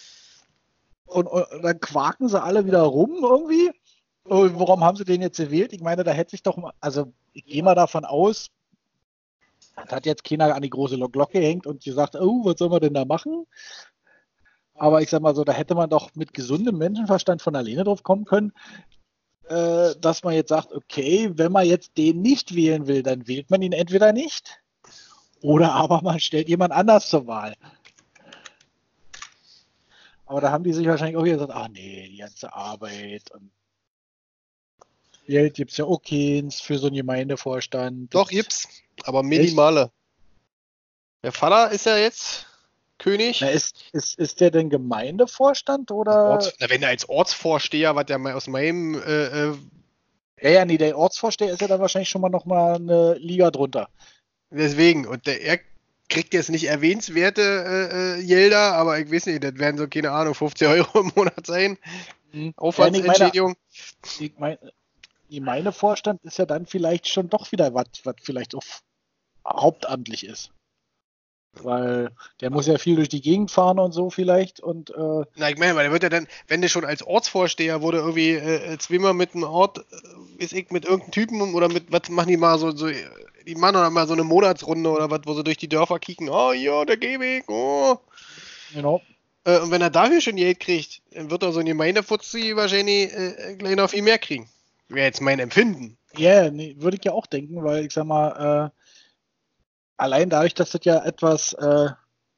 und, und dann quaken sie alle wieder rum irgendwie. Und warum haben sie den jetzt gewählt? Ich meine, da hätte sich doch, mal- also ich gehe mal davon aus, das hat jetzt keiner an die große Glocke gehängt und gesagt, oh, was soll man denn da machen? Aber ich sag mal so, da hätte man doch mit gesundem Menschenverstand von alleine drauf kommen können, äh, dass man jetzt sagt, okay, wenn man jetzt den nicht wählen will, dann wählt man ihn entweder nicht oder aber man stellt jemand anders zur Wahl. Aber da haben die sich wahrscheinlich auch wieder gesagt, ach nee, die ganze Arbeit und Geld gibt es ja auch keins für so einen Gemeindevorstand. Doch, Das, gibt's. Aber echt? minimale. Der Vater ist ja jetzt Na, König. ist, ist, ist der denn Gemeindevorstand oder? Orts, na, wenn er als Ortsvorsteher, was der mal aus meinem äh, äh, Ja, ja, nee, der Ortsvorsteher ist ja dann wahrscheinlich schon mal noch mal eine Liga drunter. deswegen, und der, er kriegt jetzt nicht erwähnenswerte äh, äh, Gelder, aber ich weiß nicht, das werden so, keine Ahnung, fünfzig Euro im Monat sein. Hm. Ja, nee, ich meine, Aufwandsentschädigung. ich meine, Gemeindevorstand ist ja dann vielleicht schon doch wieder was, was vielleicht auch hauptamtlich ist. Weil der muss ja viel durch die Gegend fahren und so vielleicht und äh, Na, ich meine, weil der wird ja dann, wenn du schon als Ortsvorsteher wurde irgendwie äh, zweimal mit einem Ort, äh, weiß ich, mit irgendeinem Typen oder mit, was machen die mal so, so die machen doch mal so eine Monatsrunde oder was, wo sie durch die Dörfer kicken, oh ja, der Gehweg, oh. genau. Äh, und wenn er dafür schon Geld kriegt, dann wird er so ein Gemeindefuzzi wahrscheinlich äh, gleich noch viel mehr kriegen. Wäre jetzt mein Empfinden. Ja, yeah, nee, würde ich ja auch denken, weil ich sag mal, äh, allein dadurch, dass das ja etwas äh,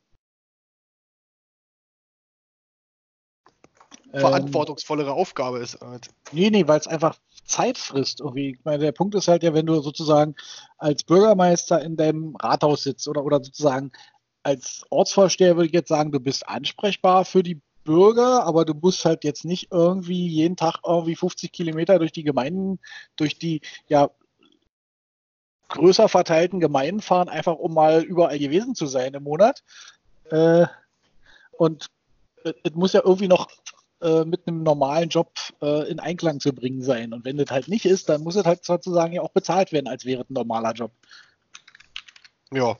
ähm, Verantwortungsvollere Aufgabe ist. Halt. nee, nee, weil es einfach Zeit frisst. Irgendwie. Ich meine, der Punkt ist halt ja, wenn du sozusagen als Bürgermeister in deinem Rathaus sitzt oder, oder sozusagen als Ortsvorsteher würde ich jetzt sagen, du bist ansprechbar für die Bürger, aber du musst halt jetzt nicht irgendwie jeden Tag irgendwie fünfzig Kilometer durch die Gemeinden, durch die ja größer verteilten Gemeinden fahren, einfach um mal überall gewesen zu sein im Monat. Äh, und es muss ja irgendwie noch äh, mit einem normalen Job äh, in Einklang zu bringen sein. Und wenn das halt nicht ist, dann muss es halt sozusagen ja auch bezahlt werden, als wäre es ein normaler Job. Ja.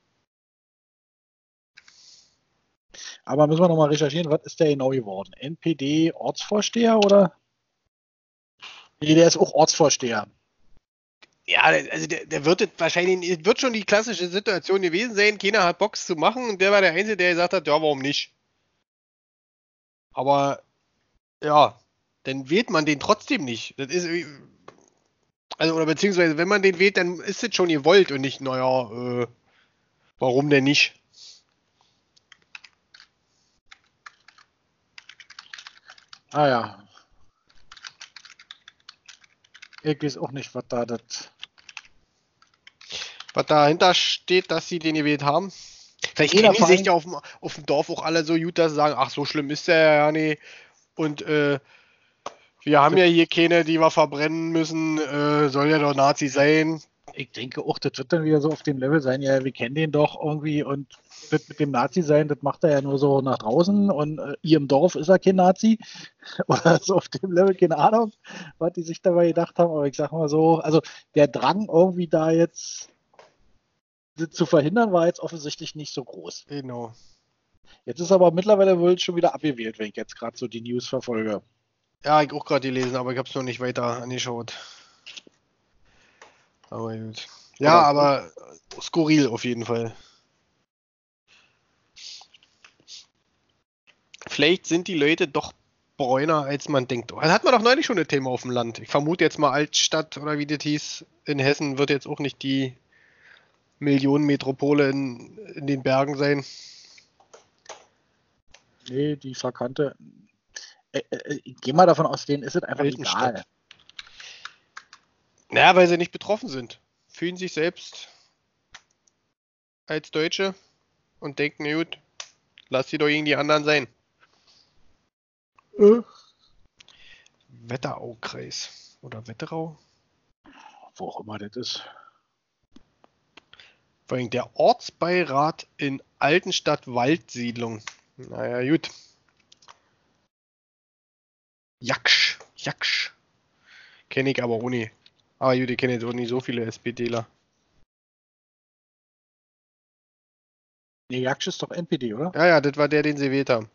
Aber müssen wir nochmal recherchieren, was ist der genau geworden? N P D Ortsvorsteher oder? Nee, der ist auch Ortsvorsteher. Ja, also der, der wird jetzt wahrscheinlich, wird schon die klassische Situation gewesen sein, keiner hat Box zu machen und der war der Einzige, der gesagt hat, ja, warum nicht? Aber ja, dann wählt man den trotzdem nicht. Das ist, also, oder beziehungsweise, wenn man den wählt, dann ist es schon gewollt und nicht, naja, äh, warum denn nicht? Ah ja. Ich weiß auch nicht, was da das. Was dahinter steht, dass sie den gewählt haben. Vielleicht Jeder kennen die sich Verein- ja auf dem, auf dem Dorf auch alle so gut, dass sie sagen, ach, so schlimm ist der ja nicht. Und äh, wir haben ja hier keine, die wir verbrennen müssen. Äh, soll ja doch Nazi sein. Ich denke auch, das wird dann wieder so auf dem Level sein, ja, wir kennen den doch irgendwie und das mit dem Nazi sein, das macht er ja nur so nach draußen und äh, hier im Dorf ist er kein Nazi. Oder so auf dem Level, keine Ahnung, was die sich dabei gedacht haben, aber ich sag mal so, also der Drang irgendwie da jetzt das zu verhindern, war jetzt offensichtlich nicht so groß. Genau. Jetzt ist aber mittlerweile wohl schon wieder abgewählt, wenn ich jetzt gerade so die News verfolge. Ja, ich auch gerade gelesen, aber ich habe es noch nicht weiter angeschaut. Aber gut. Ja, aber skurril auf jeden Fall. Vielleicht sind die Leute doch bräuner, als man denkt. Das hat man doch neulich schon ein Thema auf dem Land. Ich vermute jetzt mal Altstadt oder wie das hieß. In Hessen wird jetzt auch nicht die Millionenmetropole in, in den Bergen sein. Nee, die verkannte. Äh, äh, ich gehe mal davon aus, denen ist es einfach Altenstadt. egal. Naja, weil sie nicht betroffen sind. Fühlen sich selbst als Deutsche und denken, na gut, lass sie doch gegen die anderen sein. Äh. Wetteraukreis. Oder Wetterau? Wo auch immer das ist. Vor allem der Ortsbeirat in Altenstadt-Waldsiedlung. Naja, gut. Jaksch. Jaksch. Kenne ich aber auch nie. Aber gut, ich kenne jetzt auch nicht so viele SPDler. Nee, Jaksch ist doch N P D, oder? Ja, ja, das war der, den sie wählt haben.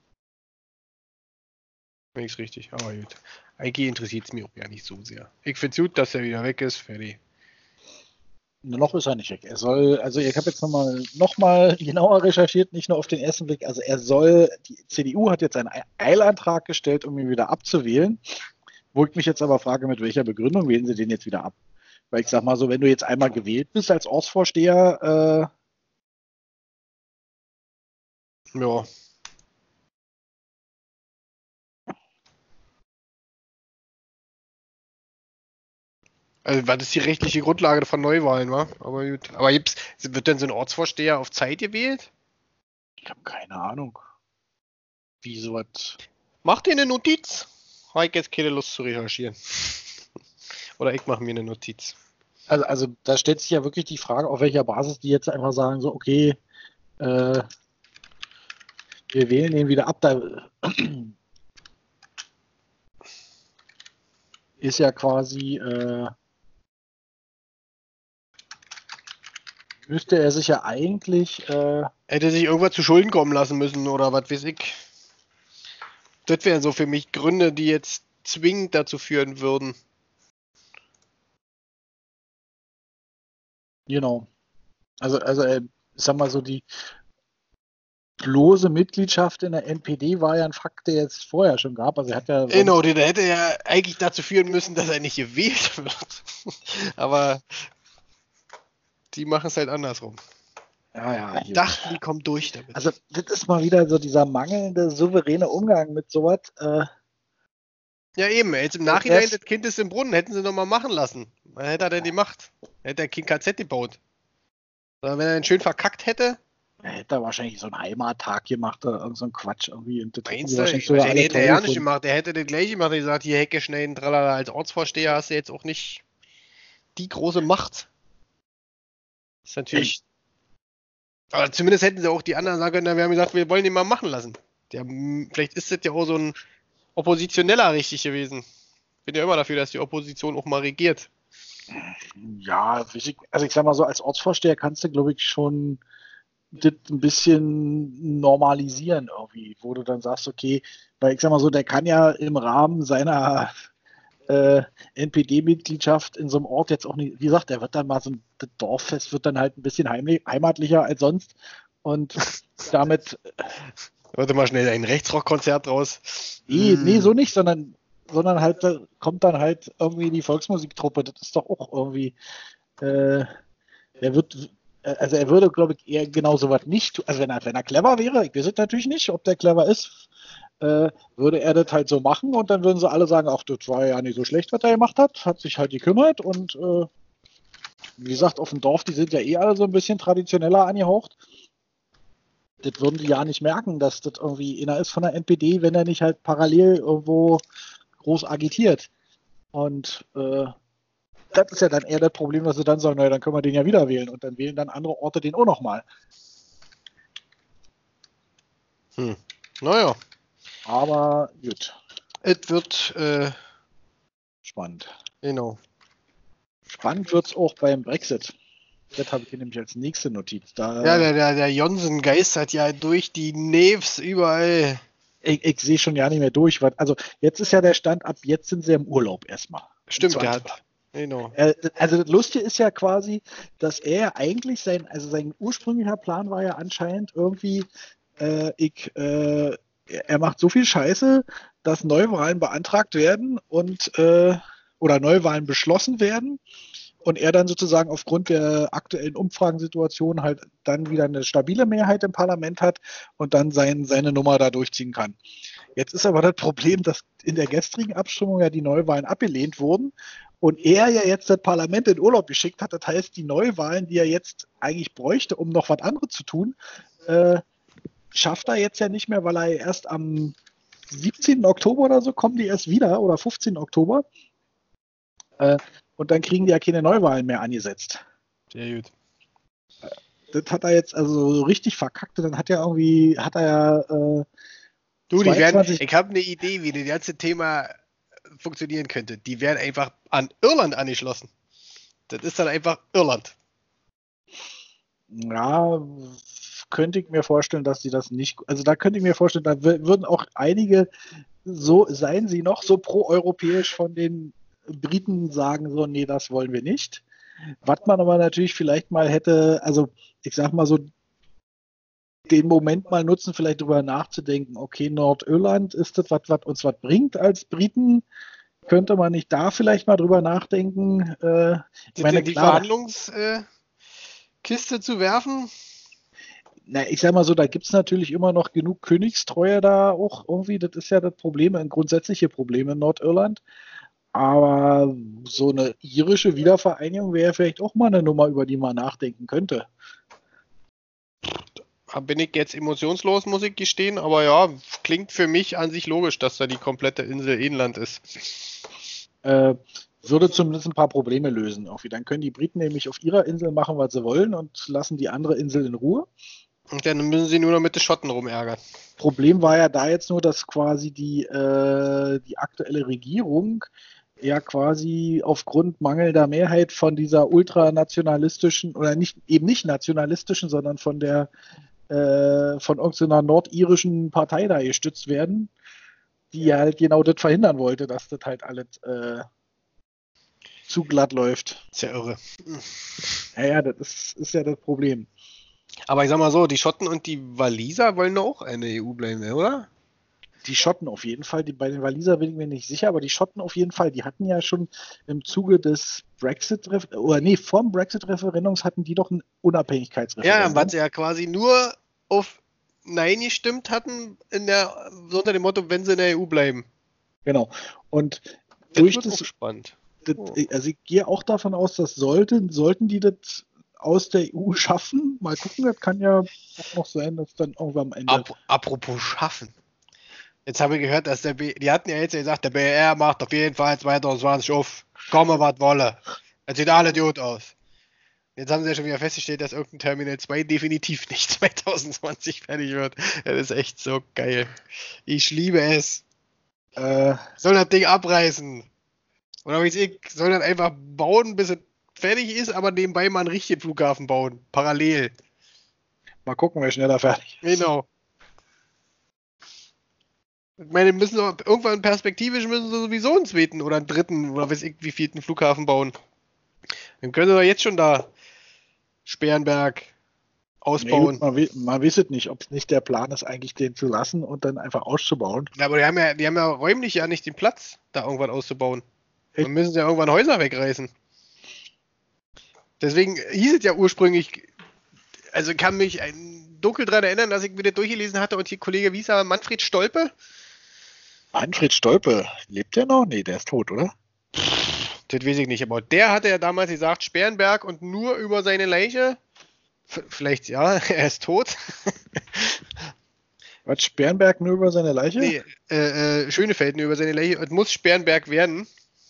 Wenn ich's richtig. Aber gut. Eigentlich interessiert es mich auch gar nicht so sehr. Ich find's gut, dass er wieder weg ist. Fertig. Noch ist er nicht weg. Er soll, also ich habe jetzt nochmal noch mal genauer recherchiert, nicht nur auf den ersten Blick. Also er soll, die C D U hat jetzt einen Eilantrag gestellt, um ihn wieder abzuwählen. Wo ich mich jetzt aber frage, mit welcher Begründung wählen sie den jetzt wieder ab? Weil ich sag mal so, wenn du jetzt einmal gewählt bist als Ortsvorsteher, äh, ja. Also, was ist die rechtliche Grundlage von Neuwahlen, wa? Aber gut. Aber gibt's, wird denn so ein Ortsvorsteher auf Zeit gewählt? Ich habe keine Ahnung. Wie sowas. Mach dir eine Notiz. Habe ich jetzt keine Lust zu recherchieren. Oder ich mache mir eine Notiz. Also, also da stellt sich ja wirklich die Frage, auf welcher Basis die jetzt einfach sagen, so, okay, äh, wir wählen den wieder ab. Da ist ja quasi, äh, müsste er sich ja eigentlich. Äh, Hätte sich irgendwas zu Schulden kommen lassen müssen oder was weiß ich. Das wären so für mich Gründe, die jetzt zwingend dazu führen würden. Genau. Also, also äh, ich sag mal so, die bloße Mitgliedschaft in der N P D war ja ein Fakt, der es vorher schon gab. Also er hat ja. Genau, der hätte ja eigentlich dazu führen müssen, dass er nicht gewählt wird. Aber die machen es halt andersrum. Ja, ja. Ich dachte, die kommen durch damit. Also das ist mal wieder so dieser mangelnde souveräne Umgang mit sowas. Äh, ja eben, jetzt im Nachhinein, das Kind ist im Brunnen, hätten sie noch mal machen lassen. Was hätte er denn gemacht? Hätte er kein K Z gebaut. Sondern wenn er den schön verkackt hätte. Er hätte wahrscheinlich so einen Heimattag gemacht oder irgend so einen Quatsch irgendwie. Und das Meinst die du? wahrscheinlich Wahrscheinlich sogar alle hätte er toll ja nicht gefunden. gemacht. Er hätte das gleiche gemacht. Er gesagt, hier Hecke schneiden, tralala, als Ortsvorsteher hast du jetzt auch nicht die große Macht. Das ist natürlich. Aber zumindest hätten sie auch die anderen sagen können, wir haben gesagt, wir wollen den mal machen lassen. Der, vielleicht ist das ja auch so ein Oppositioneller richtig gewesen. Ich bin ja immer dafür, dass die Opposition auch mal regiert. Ja, also ich sag mal so, als Ortsvorsteher kannst du, glaube ich, schon das ein bisschen normalisieren irgendwie, wo du dann sagst, okay, weil ich sag mal so, der kann ja im Rahmen seiner äh, N P D-Mitgliedschaft in so einem Ort jetzt auch nicht, wie gesagt, der wird dann mal so ein das Dorffest wird dann halt ein bisschen heimlich, heimatlicher als sonst und damit Warte mal schnell ein Rechtsrockkonzert raus. Nee, nee, so nicht, sondern, sondern halt da kommt dann halt irgendwie die Volksmusiktruppe. Das ist doch auch irgendwie. Äh, er wird, also er würde, glaube ich, eher genau so was nicht tun. Also wenn er, wenn er clever wäre, ich weiß es natürlich nicht, ob der clever ist, äh, würde er das halt so machen und dann würden sie alle sagen, ach, das war ja nicht so schlecht, was er gemacht hat, hat sich halt gekümmert und äh, wie gesagt, auf dem Dorf, die sind ja eh alle so ein bisschen traditioneller angehaucht. Das würden die ja nicht merken, dass das irgendwie einer ist von der N P D, wenn er nicht halt parallel irgendwo groß agitiert. Und äh, das ist ja dann eher das Problem, dass sie dann sagen, naja, dann können wir den ja wieder wählen. Und dann wählen dann andere Orte den auch nochmal. Hm. Naja. Aber gut. Es wird äh, spannend. Genau. Spannend wird es auch beim Brexit. Das habe ich hier nämlich als nächste Notiz. Da, ja, der, der, der Johnson geistert ja durch die Neves überall. Ich, ich sehe schon ja nicht mehr durch. Was, also jetzt ist ja der Stand ab, jetzt sind sie im Urlaub erstmal. Stimmt, der hat. Genau. Also das Lustige ist ja quasi, dass er eigentlich sein, also sein ursprünglicher Plan war ja anscheinend irgendwie, äh, ich, äh, er macht so viel Scheiße, dass Neuwahlen beantragt werden und äh, oder Neuwahlen beschlossen werden und er dann sozusagen aufgrund der aktuellen Umfragensituation halt dann wieder eine stabile Mehrheit im Parlament hat und dann sein, seine Nummer da durchziehen kann. Jetzt ist aber das Problem, dass in der gestrigen Abstimmung ja die Neuwahlen abgelehnt wurden und er ja jetzt das Parlament in Urlaub geschickt hat. Das heißt, die Neuwahlen, die er jetzt eigentlich bräuchte, um noch was anderes zu tun, äh, schafft er jetzt ja nicht mehr, weil er erst am siebzehnten Oktober oder so kommen die erst wieder oder fünfzehnten Oktober. Äh, und dann kriegen die ja keine Neuwahlen mehr angesetzt. Sehr gut. Das hat er jetzt also so richtig verkackt. Und dann hat er irgendwie, hat er ja äh, Du, die werden, ich habe eine Idee, wie das ganze Thema funktionieren könnte. Die werden einfach an Irland angeschlossen. Das ist dann einfach Irland. Ja, könnte ich mir vorstellen, dass sie das nicht, also da könnte ich mir vorstellen, da würden auch einige, so seien sie noch so pro-europäisch von den Briten sagen, so, nee, das wollen wir nicht. Was man aber natürlich vielleicht mal hätte, also ich sag mal so, den Moment mal nutzen, vielleicht drüber nachzudenken, okay, Nordirland, ist das was, was uns was bringt als Briten? Könnte man nicht da vielleicht mal drüber nachdenken? Äh, ich meine, die klar, Verhandlungskiste äh, zu werfen? Na, ich sag mal so, da gibt es natürlich immer noch genug Königstreue da auch irgendwie. Das ist ja das Problem, ein grundsätzliches Problem in Nordirland. Aber so eine irische Wiedervereinigung wäre vielleicht auch mal eine Nummer, über die man nachdenken könnte. Da bin ich jetzt emotionslos, muss ich gestehen, aber ja, klingt für mich an sich logisch, dass da die komplette Insel Inland ist. Äh, würde zumindest ein paar Probleme lösen. Irgendwie. Dann können die Briten nämlich auf ihrer Insel machen, was sie wollen und lassen die andere Insel in Ruhe. Und dann müssen sie nur noch mit den Schotten rumärgern. Problem war ja da jetzt nur, dass quasi die, äh, die aktuelle Regierung ja quasi aufgrund mangelnder Mehrheit von dieser ultranationalistischen oder nicht eben nicht nationalistischen, sondern von der äh, von irgendeiner nordirischen Partei da gestützt werden, die halt genau das verhindern wollte, dass das halt alles äh, zu glatt läuft. Ist ja irre. Ja, ja, das ist, ist ja das Problem. Aber ich sag mal so, die Schotten und die Waliser wollen doch auch in der E U bleiben, oder? Die Schotten auf jeden Fall, die, bei den Waliser bin ich mir nicht sicher, aber die Schotten auf jeden Fall, die hatten ja schon im Zuge des Brexit, oder nee, vorm Brexit-Referendums hatten die doch ein Unabhängigkeitsreferendum. Ja, was sie ja quasi nur auf Nein gestimmt hatten, in der, so unter dem Motto, wenn sie in der E U bleiben. Genau. Und das durch wird das, auch spannend. Das, oh. Also ich gehe auch davon aus, dass sollten, sollten die das aus der E U schaffen, mal gucken, das kann ja auch noch sein, dass dann irgendwann am Ende... Ap- apropos schaffen. Jetzt habe ich gehört, dass der B- die hatten ja jetzt gesagt, der B R macht auf jeden Fall zwanzig zwanzig auf, komme was wolle. Das sieht alle gut aus. Jetzt haben sie ja schon wieder festgestellt, dass irgendein Terminal zwei definitiv nicht zwanzig zwanzig fertig wird. Das ist echt so geil. Ich liebe es. Äh, soll das Ding abreißen. Oder wie ich, soll das einfach bauen, bis es fertig ist, aber nebenbei mal einen richtigen Flughafen bauen. Parallel. Mal gucken, wer schneller fertig ist. Genau. Ich meine, müssen wir irgendwann perspektivisch müssen sie sowieso einen zweiten oder einen dritten oder weiß ich wie vierten Flughafen bauen. Dann können sie doch jetzt schon da Sperrenberg ausbauen. Nee, man, man weiß es nicht, ob es nicht der Plan ist, eigentlich den zu lassen und dann einfach auszubauen. Ja, aber die haben ja, die haben ja räumlich ja nicht den Platz, da irgendwann auszubauen. Dann müssen sie ja irgendwann Häuser wegreißen. Deswegen hieß es ja ursprünglich, also ich kann mich dunkel daran erinnern, dass ich wieder durchgelesen hatte und hier Kollege Wieser, Manfred Stolpe. Manfred Stolpe, lebt der noch? Nee, der ist tot, oder? das weiß ich nicht, aber der hatte ja damals gesagt, Sperrenberg und nur über seine Leiche, f- vielleicht, ja, er ist tot. Was, Sperrenberg nur über seine Leiche? Nee, äh, äh, Schönefeld nur über seine Leiche, es muss Sperrenberg werden.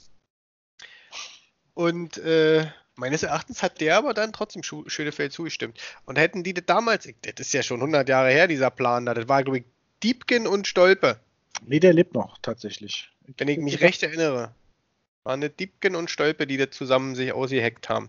Und äh, meines Erachtens hat der aber dann trotzdem Schu Schönefeld zugestimmt. Und hätten die das damals, das ist ja schon hundert Jahre her, dieser Plan da, das war, glaube ich, Diebken und Stolpe, Nee, der lebt noch, tatsächlich. wenn ich mich recht erinnere. Waren das Diebken und Stolpe, die das zusammen sich ausgeheckt haben.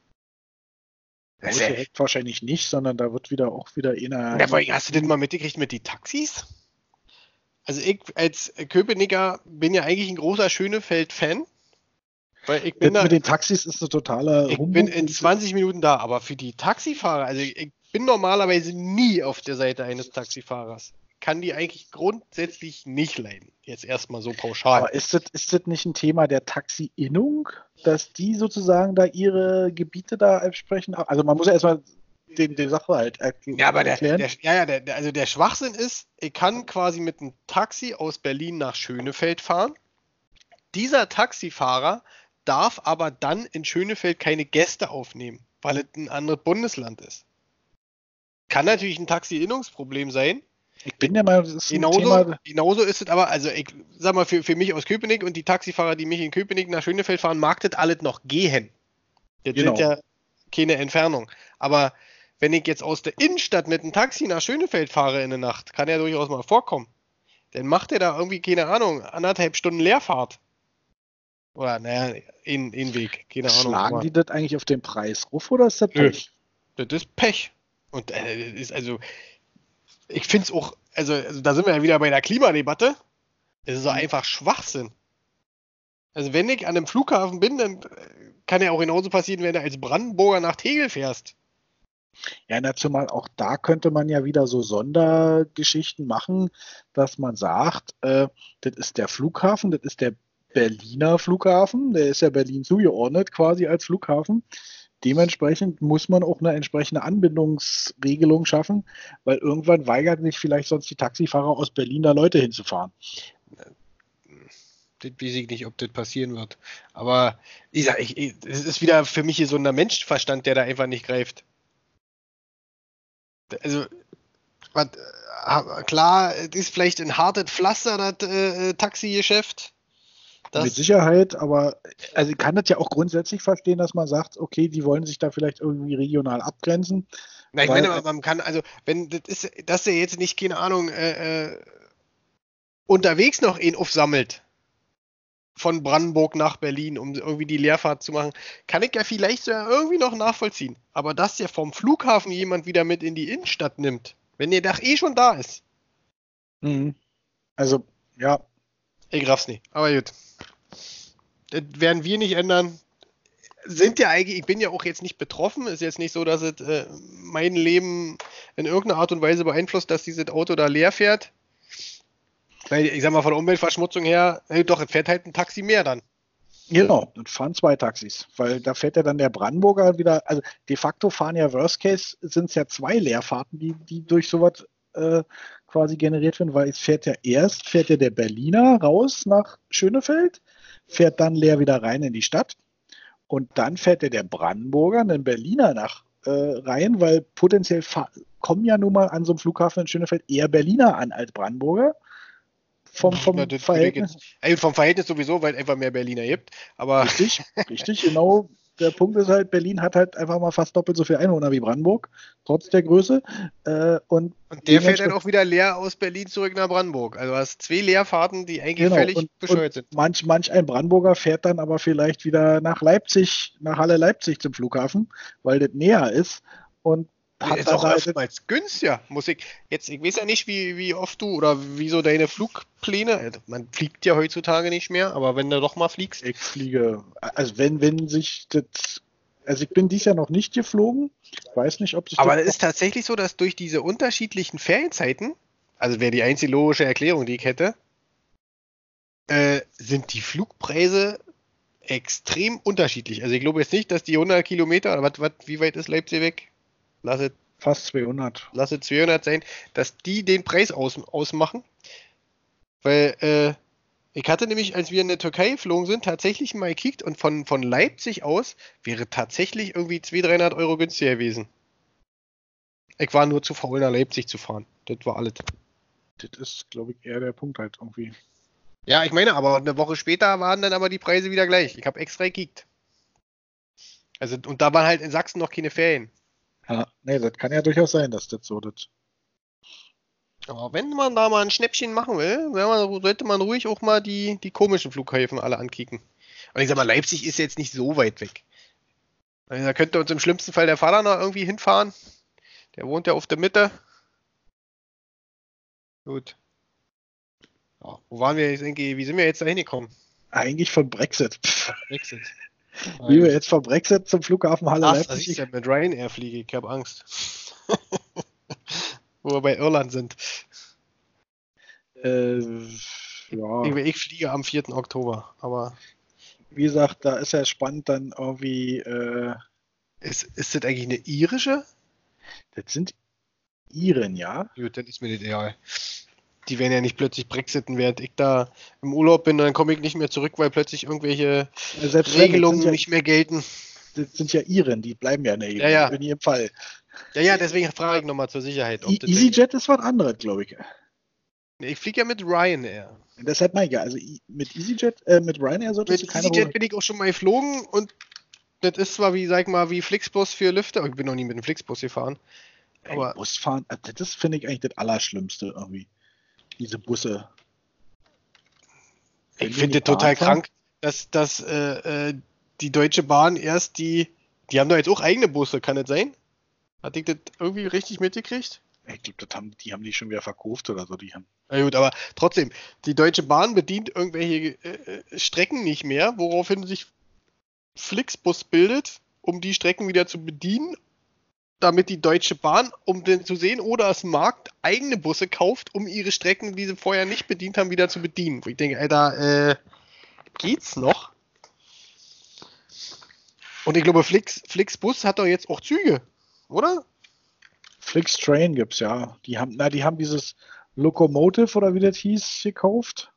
Das ist ja, Ausgeheckt wahrscheinlich nicht, sondern da wird wieder auch wieder einer. ja, vor allem, hast du das mal mitgekriegt mit den Taxis? Also ich als Köpenicker bin ja eigentlich ein großer Schönefeld-Fan. Weil ich bin Das da, mit den Taxis ist ein totaler ich Humbug. bin in zwanzig Minuten da, aber für die Taxifahrer, also ich, ich bin normalerweise nie auf der Seite eines Taxifahrers. Kann die eigentlich grundsätzlich nicht leiden. Jetzt erstmal so pauschal. Aber ist das, ist das nicht ein Thema der Taxi-Innung, dass die sozusagen da ihre Gebiete da entsprechend. Also man muss ja erstmal den, den Sachverhalt erklären. Ja, aber der, der, ja, ja, der, der, also der Schwachsinn ist, ich kann quasi mit einem Taxi aus Berlin nach Schönefeld fahren. Dieser Taxifahrer darf aber dann in Schönefeld keine Gäste aufnehmen, weil es ein anderes Bundesland ist. Kann natürlich ein Taxi-Innungsproblem sein. Ich bin der Meinung, das ist ein Genauso, Thema. genauso ist es aber, also ich sag mal, für, für mich aus Köpenick und die Taxifahrer, die mich in Köpenick nach Schönefeld fahren, mag das alles noch gehen. Das Genau. sind ja keine Entfernung. Aber wenn ich jetzt aus der Innenstadt mit einem Taxi nach Schönefeld fahre in der Nacht, kann ja durchaus mal vorkommen. Dann macht er da irgendwie, keine Ahnung, anderthalb Stunden Leerfahrt. Oder, naja, in, in Weg, keine Ahnung. Schlagen aber die das eigentlich auf den Preis ruf oder ist das Nö. Pech? Das ist Pech. Und äh, das ist also, ich finde es auch, also, also da sind wir ja wieder bei der Klimadebatte. Es ist so einfach Schwachsinn. Also wenn ich an einem Flughafen bin, dann kann ja auch genauso passieren, wenn du als Brandenburger nach Tegel fährst. Ja, na, zumal auch da könnte man ja wieder so Sondergeschichten machen, dass man sagt, äh, das ist der Flughafen, das ist der Berliner Flughafen, der ist ja Berlin zugeordnet quasi als Flughafen. Dementsprechend muss man auch eine entsprechende Anbindungsregelung schaffen, weil irgendwann weigern sich vielleicht sonst die Taxifahrer aus Berlin da Leute hinzufahren. Das weiß ich nicht, ob das passieren wird. Aber ich sag, ich, ich, es ist wieder für mich hier so ein Menschenverstand, der da einfach nicht greift. Also, was, äh, klar, es ist vielleicht ein hartes Pflaster, das äh, Taxigeschäft. Das, Mit Sicherheit, aber also ich kann das ja auch grundsätzlich verstehen, dass man sagt, okay, die wollen sich da vielleicht irgendwie regional abgrenzen. na, ich weil- meine, man kann, also, wenn das ist, dass der jetzt nicht, keine Ahnung, äh, äh, unterwegs noch ihn aufsammelt, von Brandenburg nach Berlin, um irgendwie die Leerfahrt zu machen, kann ich ja vielleicht so irgendwie noch nachvollziehen. Aber dass der vom Flughafen jemand wieder mit in die Innenstadt nimmt, wenn der Dach eh schon da ist, Mhm. Also, ja, ich raff's nicht. Aber gut. Das werden wir nicht ändern. Sind ja eigentlich, ich bin ja auch jetzt nicht betroffen. Ist jetzt nicht so, dass es äh, mein Leben in irgendeiner Art und Weise beeinflusst, dass dieses Auto da leer fährt. Weil, ich sag mal, von der Umweltverschmutzung her, äh, doch, es fährt halt ein Taxi mehr dann. genau, dann fahren zwei Taxis, weil da fährt ja dann der Brandenburger wieder, also de facto fahren ja Worst Case, sind es ja zwei Leerfahrten, die, die durch sowas äh, quasi generiert werden, weil es fährt ja erst, fährt ja der Berliner raus nach Schönefeld, fährt dann leer wieder rein in die Stadt und dann fährt ja der Brandenburger, einen Berliner nach äh, rein, weil potenziell kommen ja nun mal an so einem Flughafen in Schönefeld eher Berliner an als Brandenburger. Vom, vom Na, das Verhältnis. Jetzt, äh, vom Verhältnis sowieso, weil es einfach mehr Berliner gibt. Aber Richtig, richtig, genau. Der Punkt ist halt, Berlin hat halt einfach mal fast doppelt so viele Einwohner wie Brandenburg, trotz der Größe. Äh, und, und der fährt dann auch wieder leer aus Berlin zurück nach Brandenburg. Also du hast zwei Leerfahrten, die eigentlich genau, völlig und, bescheuert und sind. Manch, manch ein Brandenburger fährt dann aber vielleicht wieder nach Leipzig, nach Halle Leipzig zum Flughafen, weil das näher ist. Und hat ist dann auch halt oftmals günstiger. Muss ich jetzt, ich weiß ja nicht, wie, wie oft du oder wie so deine Flugpläne. Also man fliegt ja heutzutage nicht mehr, aber wenn du doch mal fliegst. Ich fliege, also wenn, wenn sich das, also ich bin dies Jahr noch nicht geflogen. Ich weiß nicht, ob sich Aber das es ist tatsächlich so, dass durch diese unterschiedlichen Ferienzeiten, also wäre die einzige logische Erklärung, die ich hätte, äh, sind die Flugpreise extrem unterschiedlich. Also ich glaube jetzt nicht, dass die hundert Kilometer, oder was, was, wie weit ist Leipzig weg? Lass es, fast zweihundert. lass es zweihundert sein, dass die den Preis aus, ausmachen. Weil, äh, Ich hatte nämlich, als wir in der Türkei geflogen sind, tatsächlich mal gekickt und von, von Leipzig aus wäre tatsächlich irgendwie zweihundert, dreihundert Euro günstiger gewesen. Ich war nur zu faul, nach Leipzig zu fahren. Das war alles. Das ist, glaube ich, eher der Punkt halt irgendwie. Ja, ich meine, aber eine Woche später waren dann aber die Preise wieder gleich. Ich habe extra gekickt. Also, und da waren halt in Sachsen noch keine Ferien. Ja, nee, das kann ja durchaus sein, dass das so das. Aber wenn man da mal ein Schnäppchen machen will, man, sollte man ruhig auch mal die, die komischen Flughäfen alle ankicken. Und ich sag mal, Leipzig ist jetzt nicht so weit weg. Also, da könnte uns im schlimmsten Fall der Vater noch irgendwie hinfahren. Der wohnt ja auf der Mitte. Gut. Ja, wo waren wir jetzt irgendwie, wie sind wir jetzt da hingekommen? Eigentlich von Brexit. Brexit. Wie wir jetzt von Brexit zum Flughafen Halle Ach, Leipzig. das ist ja mit Ryanair fliege, ich habe Angst. Wo wir bei Irland sind. Äh, ja. Ich, ich fliege am vierten Oktober, aber. Wie gesagt, da ist ja spannend dann irgendwie. Äh, ist, ist das eigentlich eine irische? Das sind Iren, ja. Gut, dann ist mir das egal. Die werden ja nicht plötzlich Brexiten, während ich da im Urlaub bin, dann komme ich nicht mehr zurück, weil plötzlich irgendwelche Ja, selbst Regelungen ja, nicht mehr gelten. Das sind ja Iren, die bleiben ja in der E U, ja, ja. in jedem Fall. Ja, ja, deswegen frage ich nochmal zur Sicherheit. Ob EasyJet ist was anderes, glaube ich. Ich fliege ja mit Ryanair. Deshalb meine ich ja, also mit EasyJet, äh, mit Ryanair solltest mit du keine EasyJet Ruhe. bin ich auch schon mal geflogen und das ist zwar wie, sag mal, wie Flixbus für Lüfter. Ich bin noch nie mit dem Flixbus gefahren. Aber Ey, Busfahren, das finde ich eigentlich das Allerschlimmste irgendwie. Diese Busse. Ich finde das total krank, dass, dass äh, äh, die Deutsche Bahn erst die, die haben doch jetzt auch eigene Busse, kann das sein? Hat ich das irgendwie richtig mitgekriegt? Ich glaube, haben, die haben die schon wieder verkauft oder so. Die haben. Na gut, aber trotzdem, die Deutsche Bahn bedient irgendwelche äh, Strecken nicht mehr, woraufhin sich Flixbus bildet, um die Strecken wieder zu bedienen, damit die Deutsche Bahn, um den zu sehen, oder das Markt eigene Busse kauft, um ihre Strecken, die sie vorher nicht bedient haben, wieder zu bedienen. Wo ich denke, Alter, äh, geht's noch? Und ich glaube, Flix, Flixbus hat doch jetzt auch Züge, oder? Flixtrain gibt's, ja. Die haben, na, die haben dieses Locomotive oder wie das hieß, gekauft.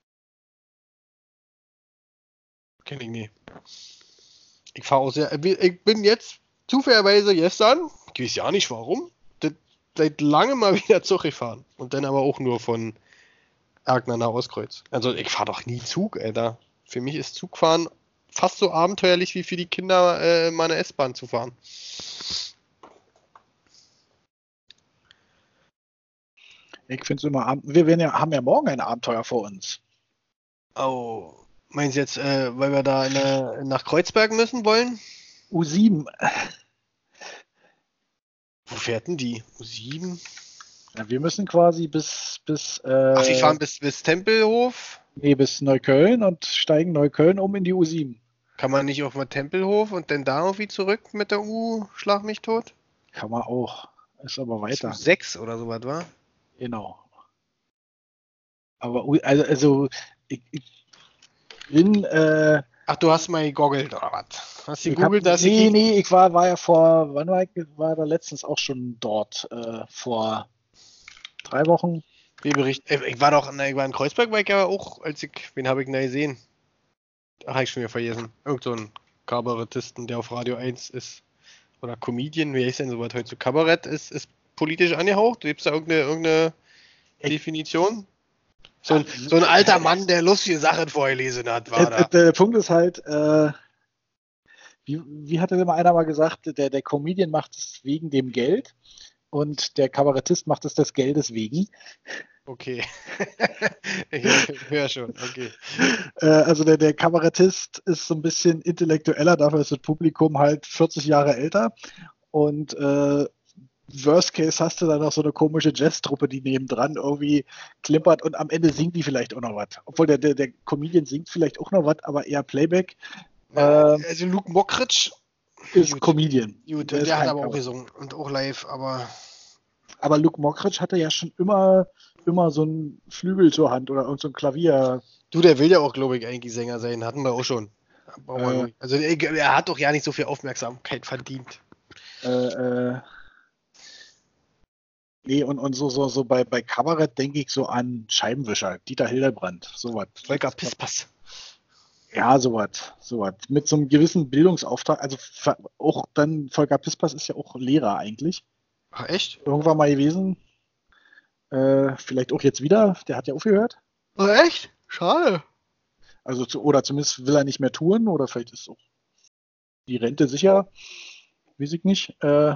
Kenn ich nicht. Ich fahre auch sehr, ich bin jetzt zufälligerweise gestern, ich weiß ja nicht warum, seit langem mal wieder Zug gefahren. Und dann aber auch nur von Erkner nach Ostkreuz. Also ich fahre doch nie Zug, Alter. Für mich ist Zugfahren fast so abenteuerlich wie für die Kinder äh, meine S-Bahn zu fahren. Ich finde es immer, wir werden ja, haben ja morgen ein Abenteuer vor uns. Oh, meinst du jetzt, äh, weil wir da in eine, nach Kreuzberg müssen wollen? U sieben. Wo fährt denn die? U sieben? Ja, wir müssen quasi bis, bis äh, Ach, wir fahren bis, bis Tempelhof? Nee, bis Neukölln und steigen Neukölln um in die U sieben. Kann man nicht auf mal Tempelhof und dann da irgendwie zurück mit der U, schlag mich tot? Kann man auch. Ist aber weiter. U sechs oder sowas, wa? Genau. Aber also, also ich, ich bin. Äh, Ach, du hast mal gegoogelt oder was? Hast du gegoogelt, hab, dass nee, ich. Nee, ich war, war ja vor. Wann war ich? War da letztens auch schon dort. Äh, vor drei Wochen. Wie bericht, ich war doch, ich war in Kreuzberg, war ich ja auch, als ich, wen habe ich denn da gesehen? Ach, hab ich schon wieder vergessen. Irgend so ein Kabarettisten, der auf Radio eins ist. Oder Comedian, wie heißt denn sowas heute? So Kabarett ist, ist politisch angehaucht? Gibt es da irgendeine, irgendeine Definition? So ein, so ein alter Mann, der lustige Sachen vorgelesen hat, war da. Der, der Punkt ist halt, äh, wie, wie hatte immer einer mal gesagt, der, der Comedian macht es wegen dem Geld und der Kabarettist macht es des Geldes wegen. Okay. Ich höre schon, okay. Äh, also der, der Kabarettist ist so ein bisschen intellektueller, dafür ist das Publikum halt vierzig Jahre älter und äh, Worst Case hast du dann noch so eine komische Jazz-Truppe, die nebendran irgendwie klimpert und am Ende singt die vielleicht auch noch was. Obwohl der, der, der Comedian singt vielleicht auch noch was, aber eher Playback. Ähm, also Luke Mockridge ist gut. Comedian. Gut, der, der hat aber auch gesungen und auch live, aber... Aber Luke Mockridge hatte ja schon immer, immer so ein Flügel zur Hand oder so ein Klavier. Du, der will ja auch, glaube ich, eigentlich Sänger sein. Hatten wir auch schon. Äh, also er hat doch ja nicht so viel Aufmerksamkeit verdient. Äh, äh, Nee, und, und so, so, so bei, bei Kabarett denke ich so an Scheibenwischer, Dieter Hildebrand, sowas. Volker Pispas. Ja, sowas, sowas. Mit so einem gewissen Bildungsauftrag. Also ver- auch dann, Volker Pispas ist ja auch Lehrer eigentlich. Ach, echt? Irgendwann mal gewesen. Äh, vielleicht auch jetzt wieder. Der hat ja aufgehört. Ach, echt? Schade. Also zu, oder zumindest will er nicht mehr touren. Oder vielleicht ist auch die Rente sicher. Weiß ich nicht. Äh,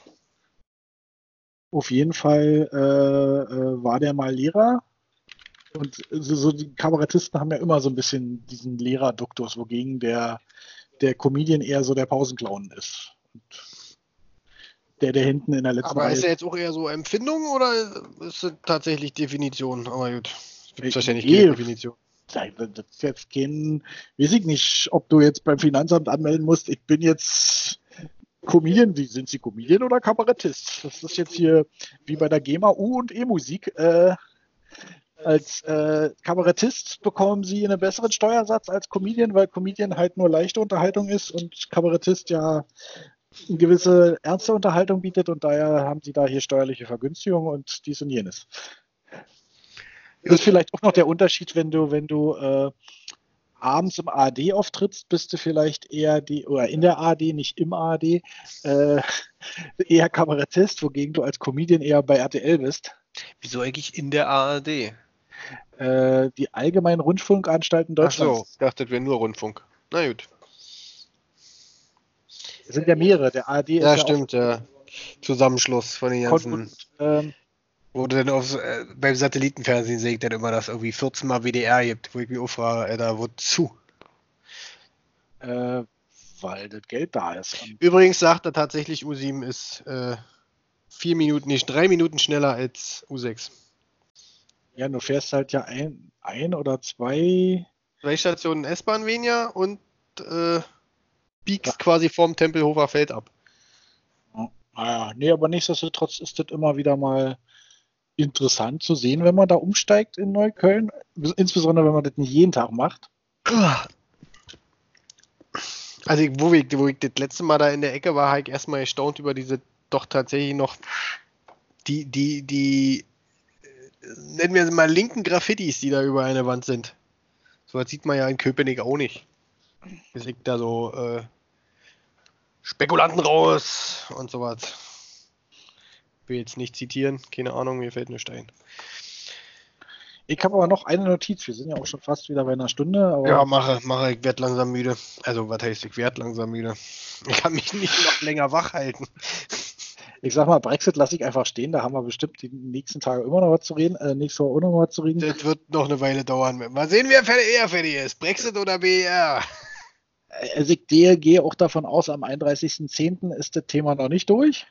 auf jeden Fall äh, äh, war der mal Lehrer. Und so, so die Kabarettisten haben ja immer so ein bisschen diesen Lehrerduktus, wogegen der, der Comedian eher so der Pausenclown ist. Und der, der hinten in der letzten Aber Reihe. ist er jetzt auch eher so Empfindung oder ist es tatsächlich Definition? Aber gut, es gibt Äh, wahrscheinlich nee. keine Definition. Das ist jetzt kein, weiß ich nicht, ob du jetzt beim Finanzamt anmelden musst, ich bin jetzt Comedian, wie sind Sie Comedian oder Kabarettist? Das ist jetzt hier wie bei der GEMA U- und E-Musik. Äh, als äh, Kabarettist bekommen Sie einen besseren Steuersatz als Comedian, weil Comedian halt nur leichte Unterhaltung ist und Kabarettist ja eine gewisse ernste Unterhaltung bietet und daher haben Sie da hier steuerliche Vergünstigung und dies und jenes. Das ist vielleicht auch noch der Unterschied, wenn du, wenn du äh, abends im A R D auftrittst, bist du vielleicht eher die, oder in der A R D, nicht im A R D, äh, eher Kabarettist, wogegen du als Comedian eher bei R T L bist. Wieso eigentlich in der A R D? Äh, die allgemeinen Rundfunkanstalten Ach so, Deutschlands. ich dachte, das wäre nur Rundfunk. Na gut. Es sind ja mehrere. Der A R D Ja, ist ja stimmt, ja. Zusammenschluss von den auch ganzen. Konvolut, ähm, Wo du dann aufs, äh, beim Satellitenfernsehen sehe ich dann immer, dass es irgendwie vierzehn Mal W D R gibt, wo ich mich auch frage, Alter, wozu? äh, weil das Geld da ist. Und Übrigens sagt er tatsächlich, U sieben ist äh, vier Minuten, nicht drei Minuten schneller als U sechs. ja, du fährst halt ja ein, ein oder zwei. Zwei Stationen S-Bahn weniger und äh, biegst quasi vorm Tempelhofer Feld ab. Naja, nee, aber nichtsdestotrotz ist das immer wieder mal interessant zu sehen, wenn man da umsteigt in Neukölln. Insbesondere, wenn man das nicht jeden Tag macht. Also, ich, wo, ich, wo ich das letzte Mal da in der Ecke war, habe ich erstmal erstaunt über diese doch tatsächlich noch die, die, die, äh, nennen wir sie mal linken Graffitis, die da über eine Wand sind. So was sieht man ja in Köpenick auch nicht. Es liegt da so äh, Spekulanten raus und sowas. Will jetzt nicht zitieren, keine Ahnung, mir fällt nichts ein. Ich habe aber noch eine Notiz. Wir sind ja auch schon fast wieder bei einer Stunde. Aber Ja, mache, mache, ich werde langsam müde. Also, was heißt, ich werde langsam müde? Ich kann mich nicht noch länger wach halten. ich sag mal, Brexit lasse ich einfach stehen. Da haben wir bestimmt die nächsten Tage immer noch was zu reden. Äh, nächste Woche auch noch was zu reden. Das wird noch eine Weile dauern. Mal sehen, wer eher fertig ist. Brexit oder B R? Also ich gehe, gehe auch davon aus, am einunddreißigsten zehnten ist das Thema noch nicht durch.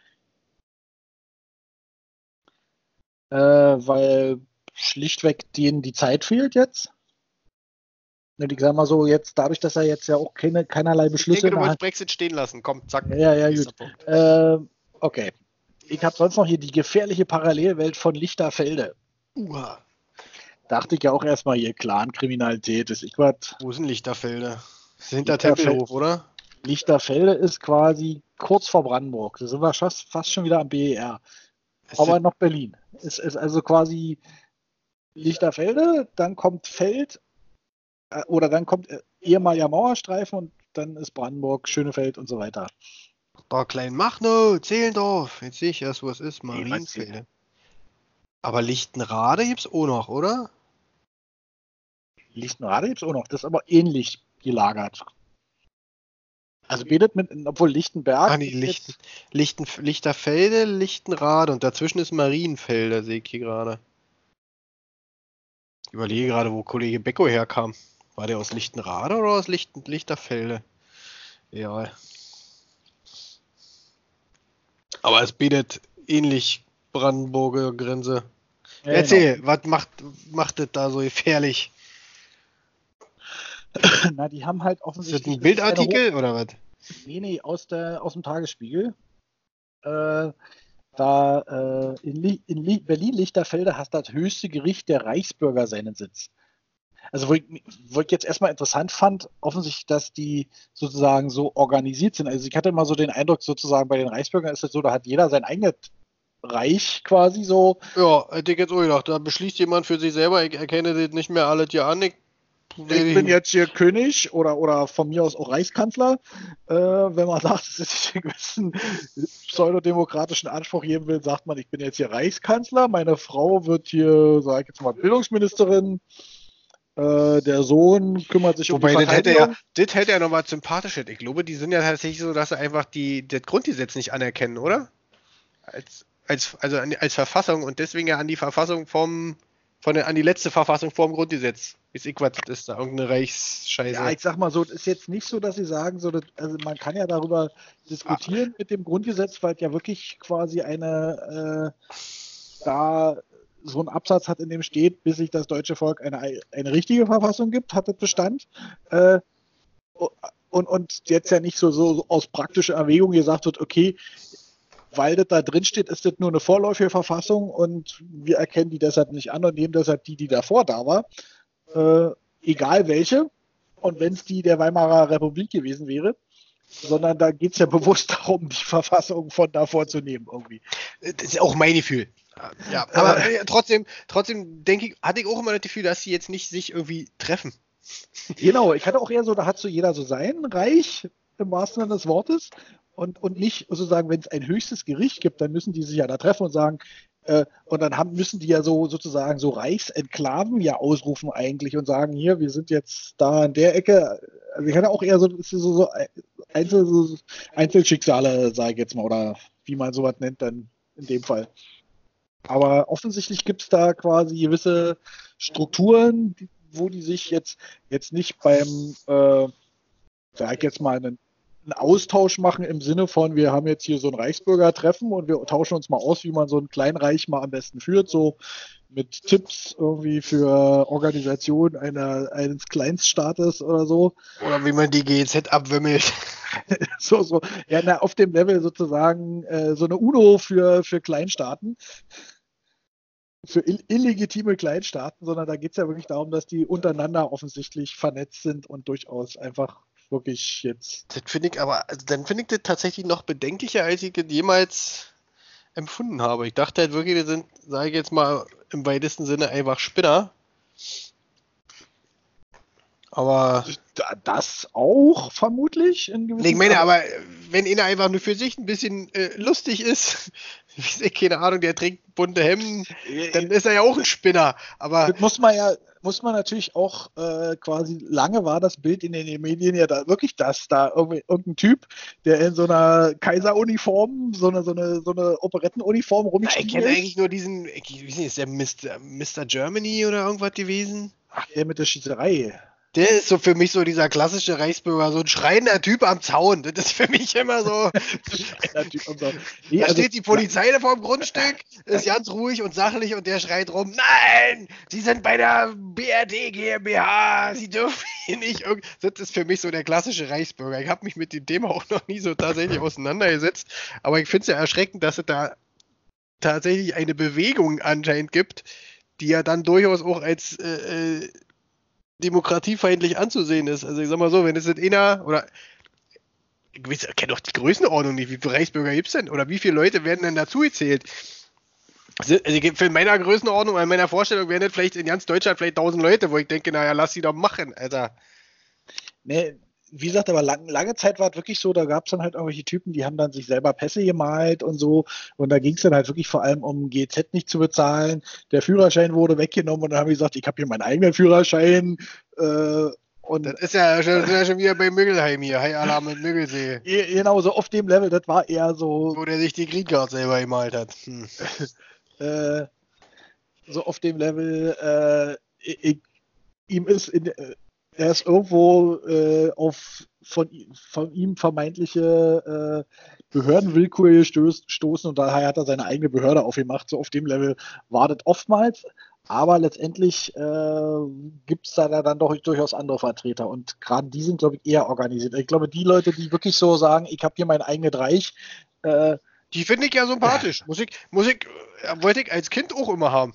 Äh, weil schlichtweg denen die Zeit fehlt jetzt. Und ich sag mal so, jetzt dadurch, dass er jetzt ja auch keine, keinerlei Ich Beschlüsse denke, in du der wolltest Hand. Brexit stehen lassen. Komm, zack. Ja, ja, Nächster gut. Punkt. Äh, okay. Ich habe sonst noch hier die gefährliche Parallelwelt von Lichterfelde. Uha. Dachte ich ja auch erstmal hier, Clan-Kriminalität ist ich was. Wo sind Lichterfelde? Das ist hinter Lichterfeld- Tempelhof, oder? Lichterfelde ist quasi kurz vor Brandenburg. Da sind wir fast, fast schon wieder am B E R. Ist Aber das, noch Berlin. Es ist also quasi Lichterfelde, dann kommt Feld, äh, oder dann kommt äh, ehemaliger Mauerstreifen und dann ist Brandenburg, Schönefeld und so weiter. da Kleinmachnow, Zehlendorf. Jetzt sehe ich erst, wo es ist. Nee, Marienfelde. Aber Lichtenrade gibt's auch noch, oder? Lichtenrade gibt es auch noch. Das ist aber ähnlich gelagert. Also betet mit, obwohl Lichtenberg. Ah, nee, ist Lichten, jetzt- Lichten, Lichterfelde, Lichtenrade und dazwischen ist Marienfelde, sehe ich hier gerade. Ich überlege gerade, wo Kollege Becko herkam. War der aus Lichtenrade oder aus Lichten, Lichterfelde? Ja. Aber es bietet ähnlich Brandenburger Grenze. Ja, Erzähl, was macht, macht das da so gefährlich? genau. Na, die haben halt Ist das offensichtlich. ein das ist Bildartikel oder was? eine Ho- Nee, nee, aus, der, aus dem Tagesspiegel. Äh, da äh, in, Li in Li Berlin-Lichterfelde hat das höchste Gericht der Reichsbürger seinen Sitz. Also, wo ich, wo ich jetzt erstmal interessant fand, offensichtlich, dass die sozusagen so organisiert sind. Also, ich hatte immer so den Eindruck, sozusagen bei den Reichsbürgern ist es so, da hat jeder sein eigenes Reich quasi so. Ja, hätte ich jetzt auch gedacht, da beschließt jemand für sich selber, ich erkenne das nicht mehr alles hier an, ich, Ich bin jetzt hier König oder, oder von mir aus auch Reichskanzler. Äh, wenn man sagt, dass es einen gewissen pseudodemokratischen Anspruch geben will, sagt man, ich bin jetzt hier Reichskanzler, meine Frau wird hier, sag ich jetzt mal, Bildungsministerin, äh, der Sohn kümmert sich Wobei, um die das hätte ja, Verteidigung. das hätte ja nochmal sympathisch. Ich glaube, die sind ja tatsächlich so, dass sie einfach die, das Grundgesetz nicht anerkennen, oder? Als, als, also an, als Verfassung und deswegen ja an die Verfassung vom, von der, an die letzte Verfassung vorm Grundgesetz. Ist ich was, das ist da irgendeine Reichsscheiße. Ja, ich sag mal so, es ist jetzt nicht so, dass sie sagen, so, dass, also man kann ja darüber diskutieren mit dem Grundgesetz, weil es ja wirklich quasi eine, äh, da so ein Absatz hat, in dem steht, bis sich das deutsche Volk eine, eine richtige Verfassung gibt, hat es Bestand. Äh, und, und jetzt ja nicht so, so aus praktischer Erwägung gesagt wird, okay, weil das da drin steht, ist das nur eine vorläufige Verfassung und wir erkennen die deshalb nicht an und nehmen deshalb die, die davor da war, äh, egal welche. Und wenn es die der Weimarer Republik gewesen wäre, sondern da geht es ja bewusst darum, die Verfassung von davor zu nehmen irgendwie. Das ist auch mein Gefühl. Ja, aber äh, trotzdem, trotzdem denke ich, hatte ich auch immer das Gefühl, dass sie jetzt nicht sich irgendwie treffen. Genau, ich hatte auch eher so, da hat so jeder so sein Reich im wahrsten Sinne des Wortes und, und nicht sozusagen, wenn es ein höchstes Gericht gibt, dann müssen die sich ja da treffen und sagen, äh, und dann haben, müssen die ja so sozusagen so Reichsenklaven ja ausrufen eigentlich und sagen, hier, wir sind jetzt da in der Ecke. Also ich hatte auch eher so, so, so, Einzel, so Einzelschicksale, sage ich jetzt mal, oder wie man sowas nennt dann in dem Fall. Aber offensichtlich gibt es da quasi gewisse Strukturen, wo die sich jetzt, jetzt nicht beim, äh, sag ich jetzt mal, einen, einen Austausch machen im Sinne von, wir haben jetzt hier so ein Reichsbürgertreffen und wir tauschen uns mal aus, wie man so ein Kleinreich mal am besten führt, so mit Tipps irgendwie für Organisation einer, eines Kleinststaates oder so. Oder wie man die G E Z abwimmelt. so, so, ja, na, auf dem Level sozusagen äh, so eine UNO für, für Kleinstaaten. Für ill illegitime Kleinstaaten, sondern da geht es ja wirklich darum, dass die untereinander offensichtlich vernetzt sind und durchaus einfach wirklich jetzt. Das finde ich aber, also dann finde ich das tatsächlich noch bedenklicher, als ich das jemals empfunden habe. Ich dachte halt wirklich, die sind, sage ich jetzt mal, im weitesten Sinne einfach Spinner. Aber. Das auch vermutlich in gewissen. Nee, ich meine, aber wenn einer einfach nur für sich ein bisschen äh, lustig ist, ich keine Ahnung, der trägt bunte Hemden, dann ist er ja auch ein Spinner. Aber das muss man ja, muss man natürlich auch äh, quasi, lange war das Bild in den Medien ja da wirklich das, da irgendwie, irgendein Typ, der in so einer Kaiseruniform, so eine, so eine, so eine Operettenuniform rumgestiegen ist. Ich kenne eigentlich nur diesen, ich weiß nicht, ist der Mister Mister Germany oder irgendwas gewesen? Ach, der mit der Schießerei. Der ist so für mich so dieser klassische Reichsbürger, so ein schreiender Typ am Zaun. Das ist für mich immer so. typ am Zaun. Nee, da also, steht die Polizei vor dem Grundstück, ist ganz ruhig und sachlich und der schreit rum: Nein, Sie sind bei der B R D GmbH, Sie dürfen hier nicht. Das ist für mich so der klassische Reichsbürger. Ich habe mich mit dem Thema auch noch nie so tatsächlich auseinandergesetzt, aber ich finde es ja erschreckend, dass es da tatsächlich eine Bewegung anscheinend gibt, die ja dann durchaus auch als äh, demokratiefeindlich anzusehen ist. Also ich sag mal so, wenn es nicht einer oder ich weiß, ich kenne doch die Größenordnung nicht, wie viele Reichsbürger gibt es denn? Oder wie viele Leute werden denn dazu gezählt? Also für meiner Größenordnung, in meiner Vorstellung wären das vielleicht in ganz Deutschland vielleicht tausend Leute, wo ich denke, naja, lass sie doch machen, Alter. Nee, wie gesagt, aber lang, lange Zeit war es wirklich so, da gab es dann halt irgendwelche Typen, die haben dann sich selber Pässe gemalt und so. Und da ging es dann halt wirklich vor allem um G E Z nicht zu bezahlen. Der Führerschein wurde weggenommen und dann haben die gesagt, ich habe hier meinen eigenen Führerschein. Äh, und das ist ja, schon, ist ja schon wieder bei Müggelheim hier, High Alarm mit Müggelsee. Genau, so auf dem Level, das war eher so. Wo der sich die Green Card selber gemalt hat. Hm. äh, so auf dem Level, äh, ich, ihm ist in, äh, er ist irgendwo äh, auf von, von ihm vermeintliche äh, Behördenwillkür gestoßen und daher hat er seine eigene Behörde aufgemacht. So auf dem Level war das oftmals. Aber letztendlich äh, gibt es da dann doch durchaus andere Vertreter. Und gerade die sind, glaube ich, eher organisiert. Ich glaube, die Leute, die wirklich so sagen, ich habe hier mein eigenes Reich. Äh, die finde ich ja sympathisch. Muss ich, muss ich, äh, wollte ich als Kind auch immer haben.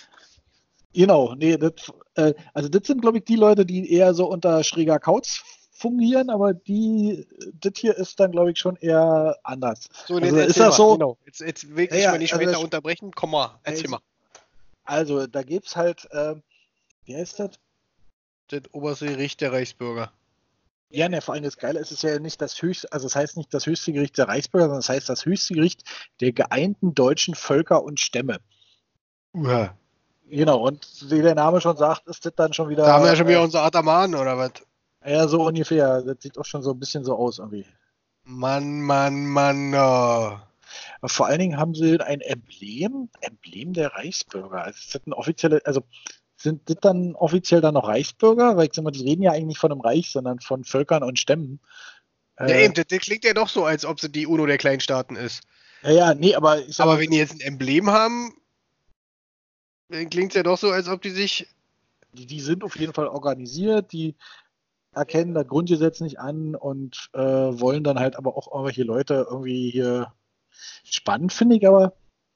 Genau, nee, das, äh, also das sind, glaube ich, die Leute, die eher so unter schräger Kauz fungieren, aber die, das hier ist dann, glaube ich, schon eher anders. So, und Also jetzt ist erzähl das mal, so, genau. Jetzt, jetzt will ich ja, mal nicht also, weiter das, unterbrechen. Komm mal, erzähl also, mal. also da gibt es halt, ähm, wie heißt das? Das oberste Gericht der Reichsbürger. Ja, ne, vor allem das Geile ist, es ist ja nicht das höchste, also es heißt nicht das höchste Gericht der Reichsbürger, sondern es heißt das höchste Gericht der geeinten deutschen Völker und Stämme. Uha. Genau, und wie der Name schon sagt, ist das dann schon Da haben wir ja wieder, schon wieder unsere Atamanen, oder was? äh, ja, so ungefähr. Das sieht auch schon so ein bisschen so aus irgendwie. Mann, Mann, Mann, oh. Aber vor allen Dingen haben sie ein Emblem, Emblem der Reichsbürger. Also ist das ein offizielle, also sind das dann offiziell dann noch Reichsbürger? Weil ich sag mal, die reden ja eigentlich nicht von einem Reich, sondern von Völkern und Stämmen. Ja, Äh, eben, das, das klingt ja doch so, als ob sie die UNO der Kleinstaaten ist. ja, ja, nee, aber ich sag Aber mal, wenn die jetzt ein Emblem haben, dann klingt es ja doch so, als ob die sich. die, die sind auf jeden Fall organisiert, die erkennen das Grundgesetz nicht an und äh, wollen dann halt aber auch irgendwelche Leute irgendwie hier spannend, finde ich, aber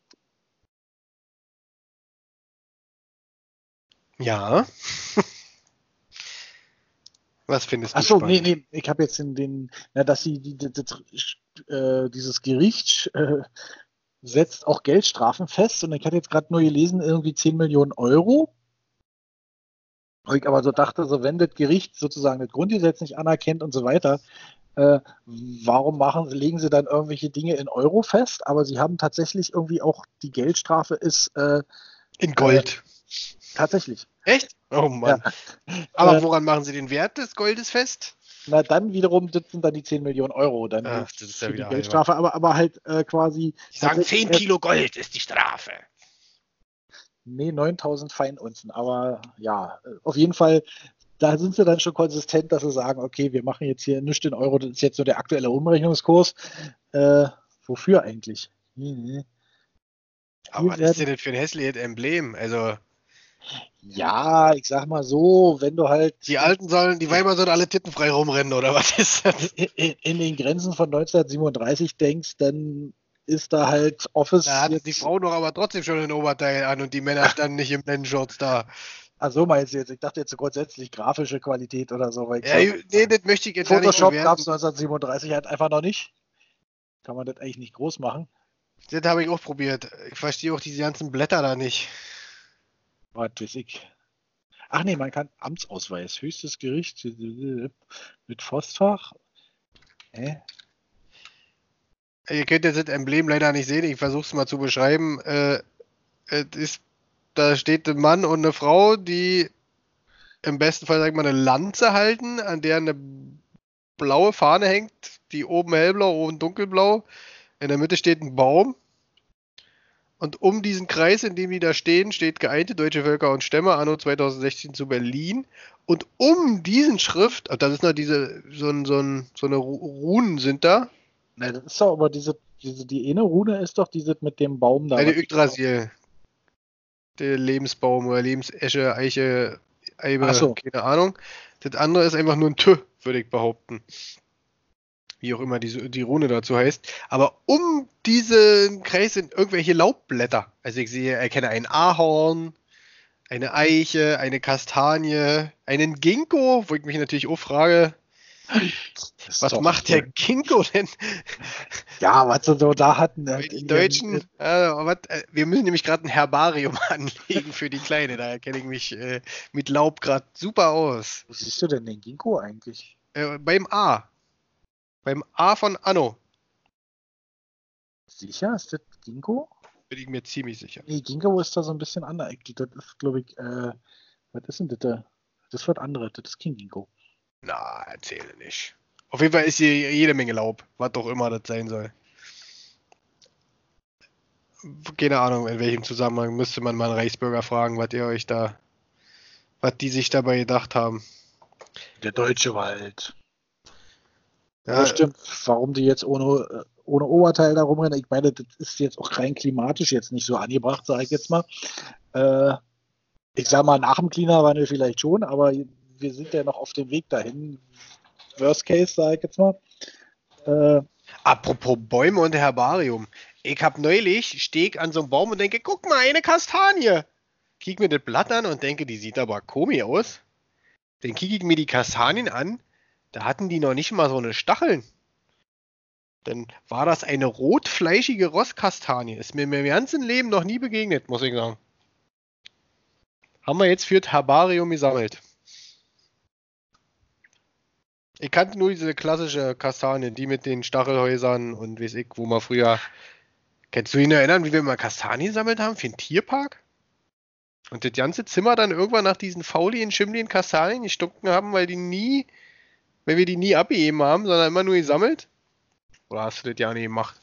Ja. Was findest du achso, nee, spannend? nee, ich habe jetzt den, den na, dass sie die, die, das, äh, dieses Gericht äh, setzt auch Geldstrafen fest und ich hatte jetzt gerade nur gelesen, irgendwie zehn Millionen Euro. Wo ich aber so dachte, so wenn das Gericht sozusagen das Grundgesetz nicht anerkennt und so weiter, äh, warum machen, legen sie dann irgendwelche Dinge in Euro fest? Aber sie haben tatsächlich irgendwie auch, die Geldstrafe ist äh, In äh, Gold. tatsächlich. Echt? Oh Ja. Mann. Äh, Aber woran machen sie den Wert des Goldes fest? na dann wiederum, das sind dann die zehn Millionen Euro dann die, Ach, das ist ja für die wieder albern. Geldstrafe, aber, aber halt äh, quasi Die sagen, tatsächlich zehn erst, Kilo Gold ist die Strafe. nee, neuntausend Feinunzen. Aber ja, äh, auf jeden Fall, da sind sie dann schon konsistent, dass sie sagen, okay, wir machen jetzt hier nichts in Euro, das ist jetzt so der aktuelle Umrechnungskurs. Äh, wofür eigentlich? Hm, Aber hier was ist werden, denn das für ein hässliches Emblem? Also, ja, ich sag mal so, wenn du halt die in, Alten sollen, die Weiber sollen alle tittenfrei rumrennen, oder was ist das? in, in den Grenzen von neunzehnhundertsiebenunddreißig denkst, dann ist da halt Da Office hatten die jetzt. Frauen doch aber trotzdem schon ein Oberteil an und die Männer standen nicht im Männershorts da. Ach so, meinst du jetzt? Ich dachte jetzt so grundsätzlich grafische Qualität oder so, weil ich Ja, sag, nee, das möchte ich jetzt gar nicht Photoshop gab es bewerten. neunzehnhundertsiebenunddreißig halt einfach noch nicht. Kann man das eigentlich nicht groß machen. Das habe ich auch probiert. Ich verstehe auch diese ganzen Blätter da nicht. Was weiß ich. Ach nee, man kann Amtsausweis, höchstes Gericht mit Postfach. Hä? Ihr könnt jetzt das Emblem leider nicht sehen. Ich versuche es mal zu beschreiben. Äh, es ist, da steht ein Mann und eine Frau, die im besten Fall, sag ich mal, eine Lanze halten, an der eine blaue Fahne hängt, die oben hellblau, oben dunkelblau. In der Mitte steht ein Baum. Und um diesen Kreis, in dem die da stehen, steht geeinte deutsche Völker und Stämme anno zweitausendsechzehn zu Berlin. Und um diesen Schrift, und das ist noch diese, so, ein, so, ein, so eine Ru- Runen sind da. Ne, das ist doch aber diese, diese, die eine Rune ist doch diese mit dem Baum da. Eine Was ich, Yggdrasil. Der Lebensbaum oder Lebensesche, Eiche, ach Eibe, so, keine Ahnung. Das andere ist einfach nur ein T, würde ich behaupten. Wie auch immer die, die Rune dazu heißt. Aber um diesen Kreis sind irgendwelche Laubblätter. Also ich sehe, erkenne ein Ahorn, eine Eiche, eine Kastanie, einen Ginkgo, wo ich mich natürlich auch frage, das ist was doch macht der hier. Ginkgo denn? Ja, was sie so da hatten Weil halt die in ihren. Deutschen, äh, was, äh, wir müssen nämlich gerade ein Herbarium anlegen für die Kleine. Da kenne ich mich äh, mit Laub gerade super aus. Wo siehst du denn den Ginkgo eigentlich? Äh, beim A. Beim A von Anno Sicher? Ist das Ginkgo? bin ich mir ziemlich sicher. Nee, Ginkgo ist da so ein bisschen aneignet. Das ist, glaube ich, äh, was ist denn das da? Das wird andere, das ist King Ginkgo. Na, erzähle nicht. Auf jeden Fall ist hier jede Menge Laub, was doch immer das sein soll. Keine Ahnung, in welchem Zusammenhang müsste man mal einen Reichsbürger fragen, was ihr euch da, was die sich dabei gedacht haben. Der deutsche Wald. Ja, Ja, stimmt. Warum die jetzt ohne, äh, ohne Oberteil da rumrennen? Ich meine, das ist jetzt auch rein klimatisch jetzt nicht so angebracht, sage ich jetzt mal. Äh, ich sag mal, nach dem Klimawandel vielleicht schon, aber wir sind ja noch auf dem Weg dahin. Worst Case, sage ich jetzt mal. Äh, apropos Bäume und Herbarium. Ich hab neulich, steh an so einem Baum und denke, guck mal, eine Kastanie. Kick mir das Blatt an und denke, die sieht aber komisch aus. Dann kicke ich mir die Kastanien an. Da hatten die noch nicht mal so eine Stacheln. Dann war das eine rotfleischige Rosskastanie. Ist mir in meinem ganzen Leben noch nie begegnet, muss ich sagen. Haben wir jetzt für das Herbarium gesammelt. Ich kannte nur diese klassische Kastanie, die mit den Stachelhäusern und weiß ich, wo man früher... Kannst du dich noch erinnern, wie wir mal Kastanien gesammelt haben für einen Tierpark? Und das ganze Zimmer dann irgendwann nach diesen fauligen, schimmligen Kastanien gestunken haben, weil die nie, weil wir die nie abgegeben haben, sondern immer nur gesammelt? Oder hast du das ja nicht gemacht?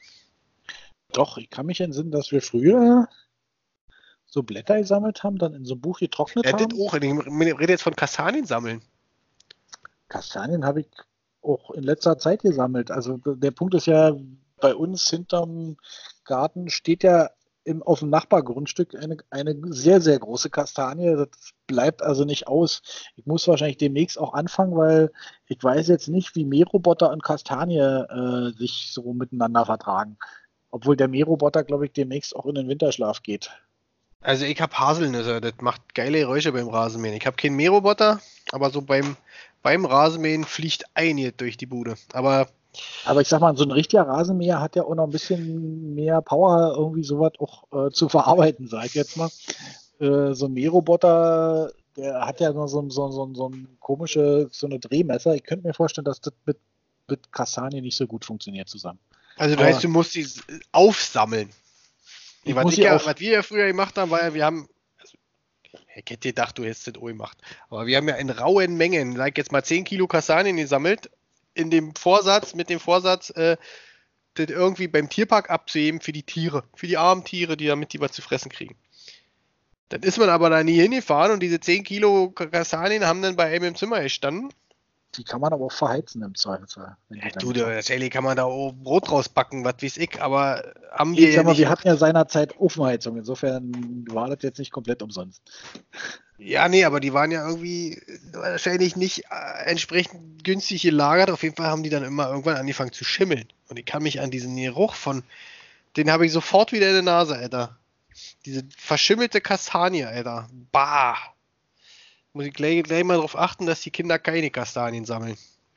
Doch, ich kann mich entsinnen, dass wir früher so Blätter gesammelt haben, dann in so ein Buch getrocknet Ja, das haben. auch. Ich rede jetzt von Kastanien sammeln. Kastanien habe ich auch in letzter Zeit gesammelt. Also der Punkt ist ja, bei uns hinterm Garten steht ja im, auf dem Nachbargrundstück eine, eine sehr, sehr große Kastanie. Das bleibt also nicht aus. Ich muss wahrscheinlich demnächst auch anfangen, weil ich weiß jetzt nicht, wie Mähroboter und Kastanie äh, sich so miteinander vertragen. Obwohl der Mähroboter, glaube ich, demnächst auch in den Winterschlaf geht. Also ich habe Haselnüsse, das macht geile Geräusche beim Rasenmähen. Ich habe keinen Mähroboter, aber so beim, beim Rasenmähen fliegt einiges durch die Bude. Aber Aber ich sag mal, so ein richtiger Rasenmäher hat ja auch noch ein bisschen mehr Power, irgendwie sowas auch äh, zu verarbeiten, sag ich jetzt mal. Äh, so ein Mähroboter, der hat ja noch so, ein- so, so, so ein komische, so eine Drehmesser. Ich könnte mir vorstellen, dass das mit, mit Kastanie nicht so gut funktioniert zusammen. also du Aber heißt, du musst die aufsammeln. Nee, ich was, muss ich sie ja, auf. was wir ja früher gemacht haben, war ja, wir haben, also, ich hätte gedacht, du hättest das auch gemacht, aber wir haben ja in rauen Mengen, sag ich jetzt mal zehn Kilo Kastanien gesammelt, in dem Vorsatz, mit dem Vorsatz, äh, das irgendwie beim Tierpark abzuheben für die Tiere, für die armen Tiere, die damit die was zu fressen kriegen. Dann ist man aber da nie hingefahren und diese zehn Kilo Kastanien haben dann bei einem im Zimmer gestanden. Die kann man aber auch verheizen im Zweifelsfall. Wenn Ja, die dann du, nicht so. der Shelly kann man da auch Brot rausbacken, was weiß ich, aber haben wir Ich ja sag mal, nicht wir hatten ja gemacht. seinerzeit Ofenheizung. Insofern war das jetzt nicht komplett umsonst. Ja, nee, aber die waren ja irgendwie wahrscheinlich nicht äh, entsprechend günstig gelagert. Auf jeden Fall haben die dann immer irgendwann angefangen zu schimmeln. Und ich kann mich an diesen Geruch von, den habe ich sofort wieder in der Nase, Alter. Diese verschimmelte Kastanie, Alter. Bah. Muss ich gleich, gleich mal darauf achten, dass die Kinder keine Kastanien sammeln.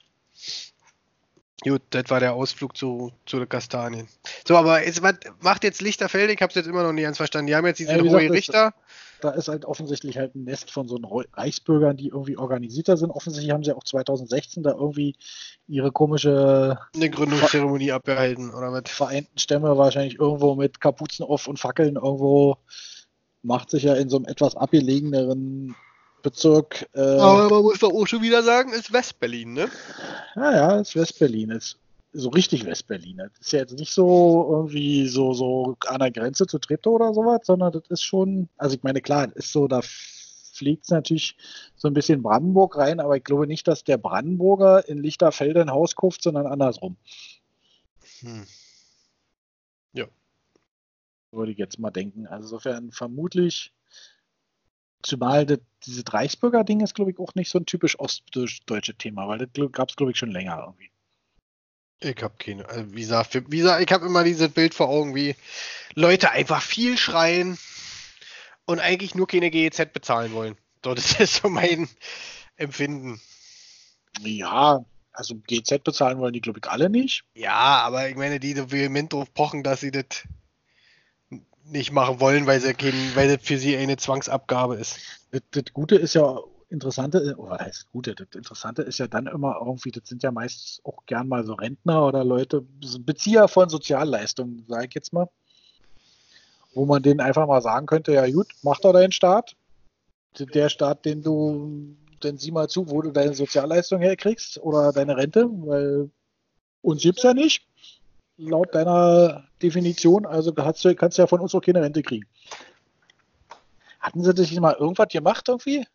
Gut, das war der Ausflug zu, zu den Kastanien. So, aber jetzt, was macht jetzt Lichterfelde? Ich habe es jetzt immer noch nicht ganz verstanden. Die haben jetzt diesen Ja, wie Roy gesagt, das, Richter. da ist halt offensichtlich halt ein Nest von so Reichsbürgern, die irgendwie organisierter sind. Offensichtlich haben sie auch zweitausendsechzehn da irgendwie ihre komische Eine Gründungszeremonie abgehalten, oder was? vereinten Stämme wahrscheinlich irgendwo mit Kapuzen auf und Fackeln irgendwo, macht sich ja in so einem etwas abgelegeneren Bezirk. Äh, Aber man muss doch auch schon wieder sagen, ist Westberlin, ne? naja, ist Westberlin. Ist so richtig Westberlin. Das ist ja jetzt nicht so irgendwie so, so an der Grenze zu Treptow oder sowas, sondern das ist schon, also ich meine, klar, das ist so, da fliegt es natürlich so ein bisschen Brandenburg rein, aber ich glaube nicht, dass der Brandenburger in Lichterfelde ein Haus kauft, sondern andersrum. Hm. Ja. Würde ich jetzt mal denken. Also insofern vermutlich, zumal das, dieses Reichsbürger-Ding ist, glaube ich, auch nicht so ein typisch ostdeutsches Thema, weil das gab es, glaube ich, schon länger irgendwie. Ich hab keine. Also wie gesagt, für, wie gesagt, ich habe immer dieses Bild vor Augen, wie Leute einfach viel schreien und eigentlich nur keine G E Z bezahlen wollen. So, das ist so mein Empfinden. Ja, also G Z bezahlen wollen die, glaube ich, alle nicht. Ja, aber ich meine, die so vehement drauf pochen, dass sie das nicht machen wollen, weil sie kein, weil das für sie eine Zwangsabgabe ist. Das, das Gute ist ja, Interessante, oder heißt Gute, das Interessante ist ja dann immer irgendwie, das sind ja meist auch gern mal so Rentner oder Leute, so Bezieher von Sozialleistungen, sage ich jetzt mal, wo man denen einfach mal sagen könnte, ja gut, mach doch deinen Staat. Der Staat, den du, dann sieh mal zu, wo du deine Sozialleistung herkriegst oder deine Rente, weil uns gibt's ja nicht, laut deiner Definition, also kannst du, kannst du ja von uns auch keine Rente kriegen. Hatten sie das mal irgendwas gemacht irgendwie?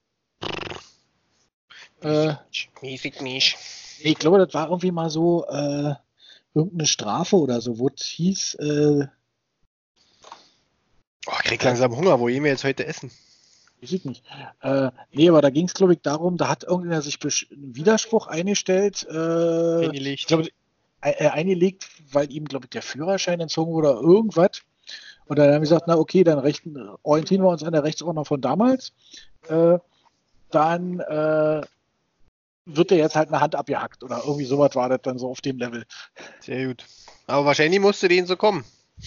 Äh, Mäßig nicht. ich glaube, das war irgendwie mal so äh, irgendeine Strafe oder so, wo es hieß, äh, Oh, ich krieg langsam Hunger. Wo gehen wir jetzt heute essen? weiß ich nicht. Äh, nee, aber da ging es, glaube ich, darum, da hat irgendwer sich einen Widerspruch eingestellt, äh, Hingelegt. ich glaube, äh, eingelegt, weil ihm, glaube ich, der Führerschein entzogen wurde oder irgendwas. Und dann haben wir gesagt, na okay, dann rechten, orientieren wir uns an der Rechtsordnung von damals. Äh, dann äh, wird dir jetzt halt eine Hand abgehackt oder irgendwie sowas war das dann so auf dem Level. Sehr gut. Aber wahrscheinlich musste denen so kommen.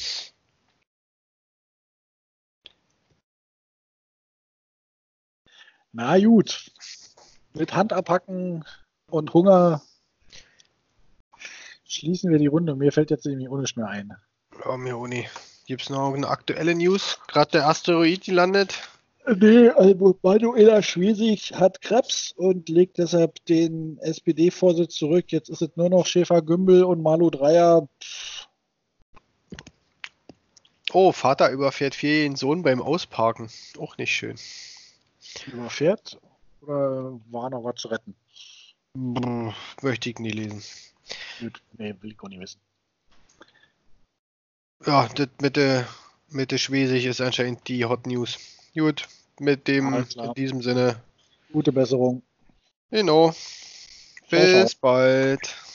Na gut, mit Hand abhacken und Hunger schließen wir die Runde. Mir fällt jetzt irgendwie ohne mehr ein. Oh, mir Uni. Gibt's noch eine aktuelle News? Gerade der Asteroid, die landet. Nee, also Manuela Schwesig hat Krebs und legt deshalb den S P D-Vorsitz zurück. Jetzt ist es nur noch Schäfer-Gümbel und Malu Dreyer. Pff, Oh, Vater überfährt vierjährigen Sohn beim Ausparken. Auch nicht schön. überfährt oder war noch was zu retten? Brr, möchte ich nie lesen. Gut, nee, will ich auch nicht wissen. Ja, das mit der mit der Schwesig ist anscheinend die Hot News. Gut, mit dem, Alles klar. in diesem Sinne, Gute Besserung. genau. Ciao, ciao. Bis bald.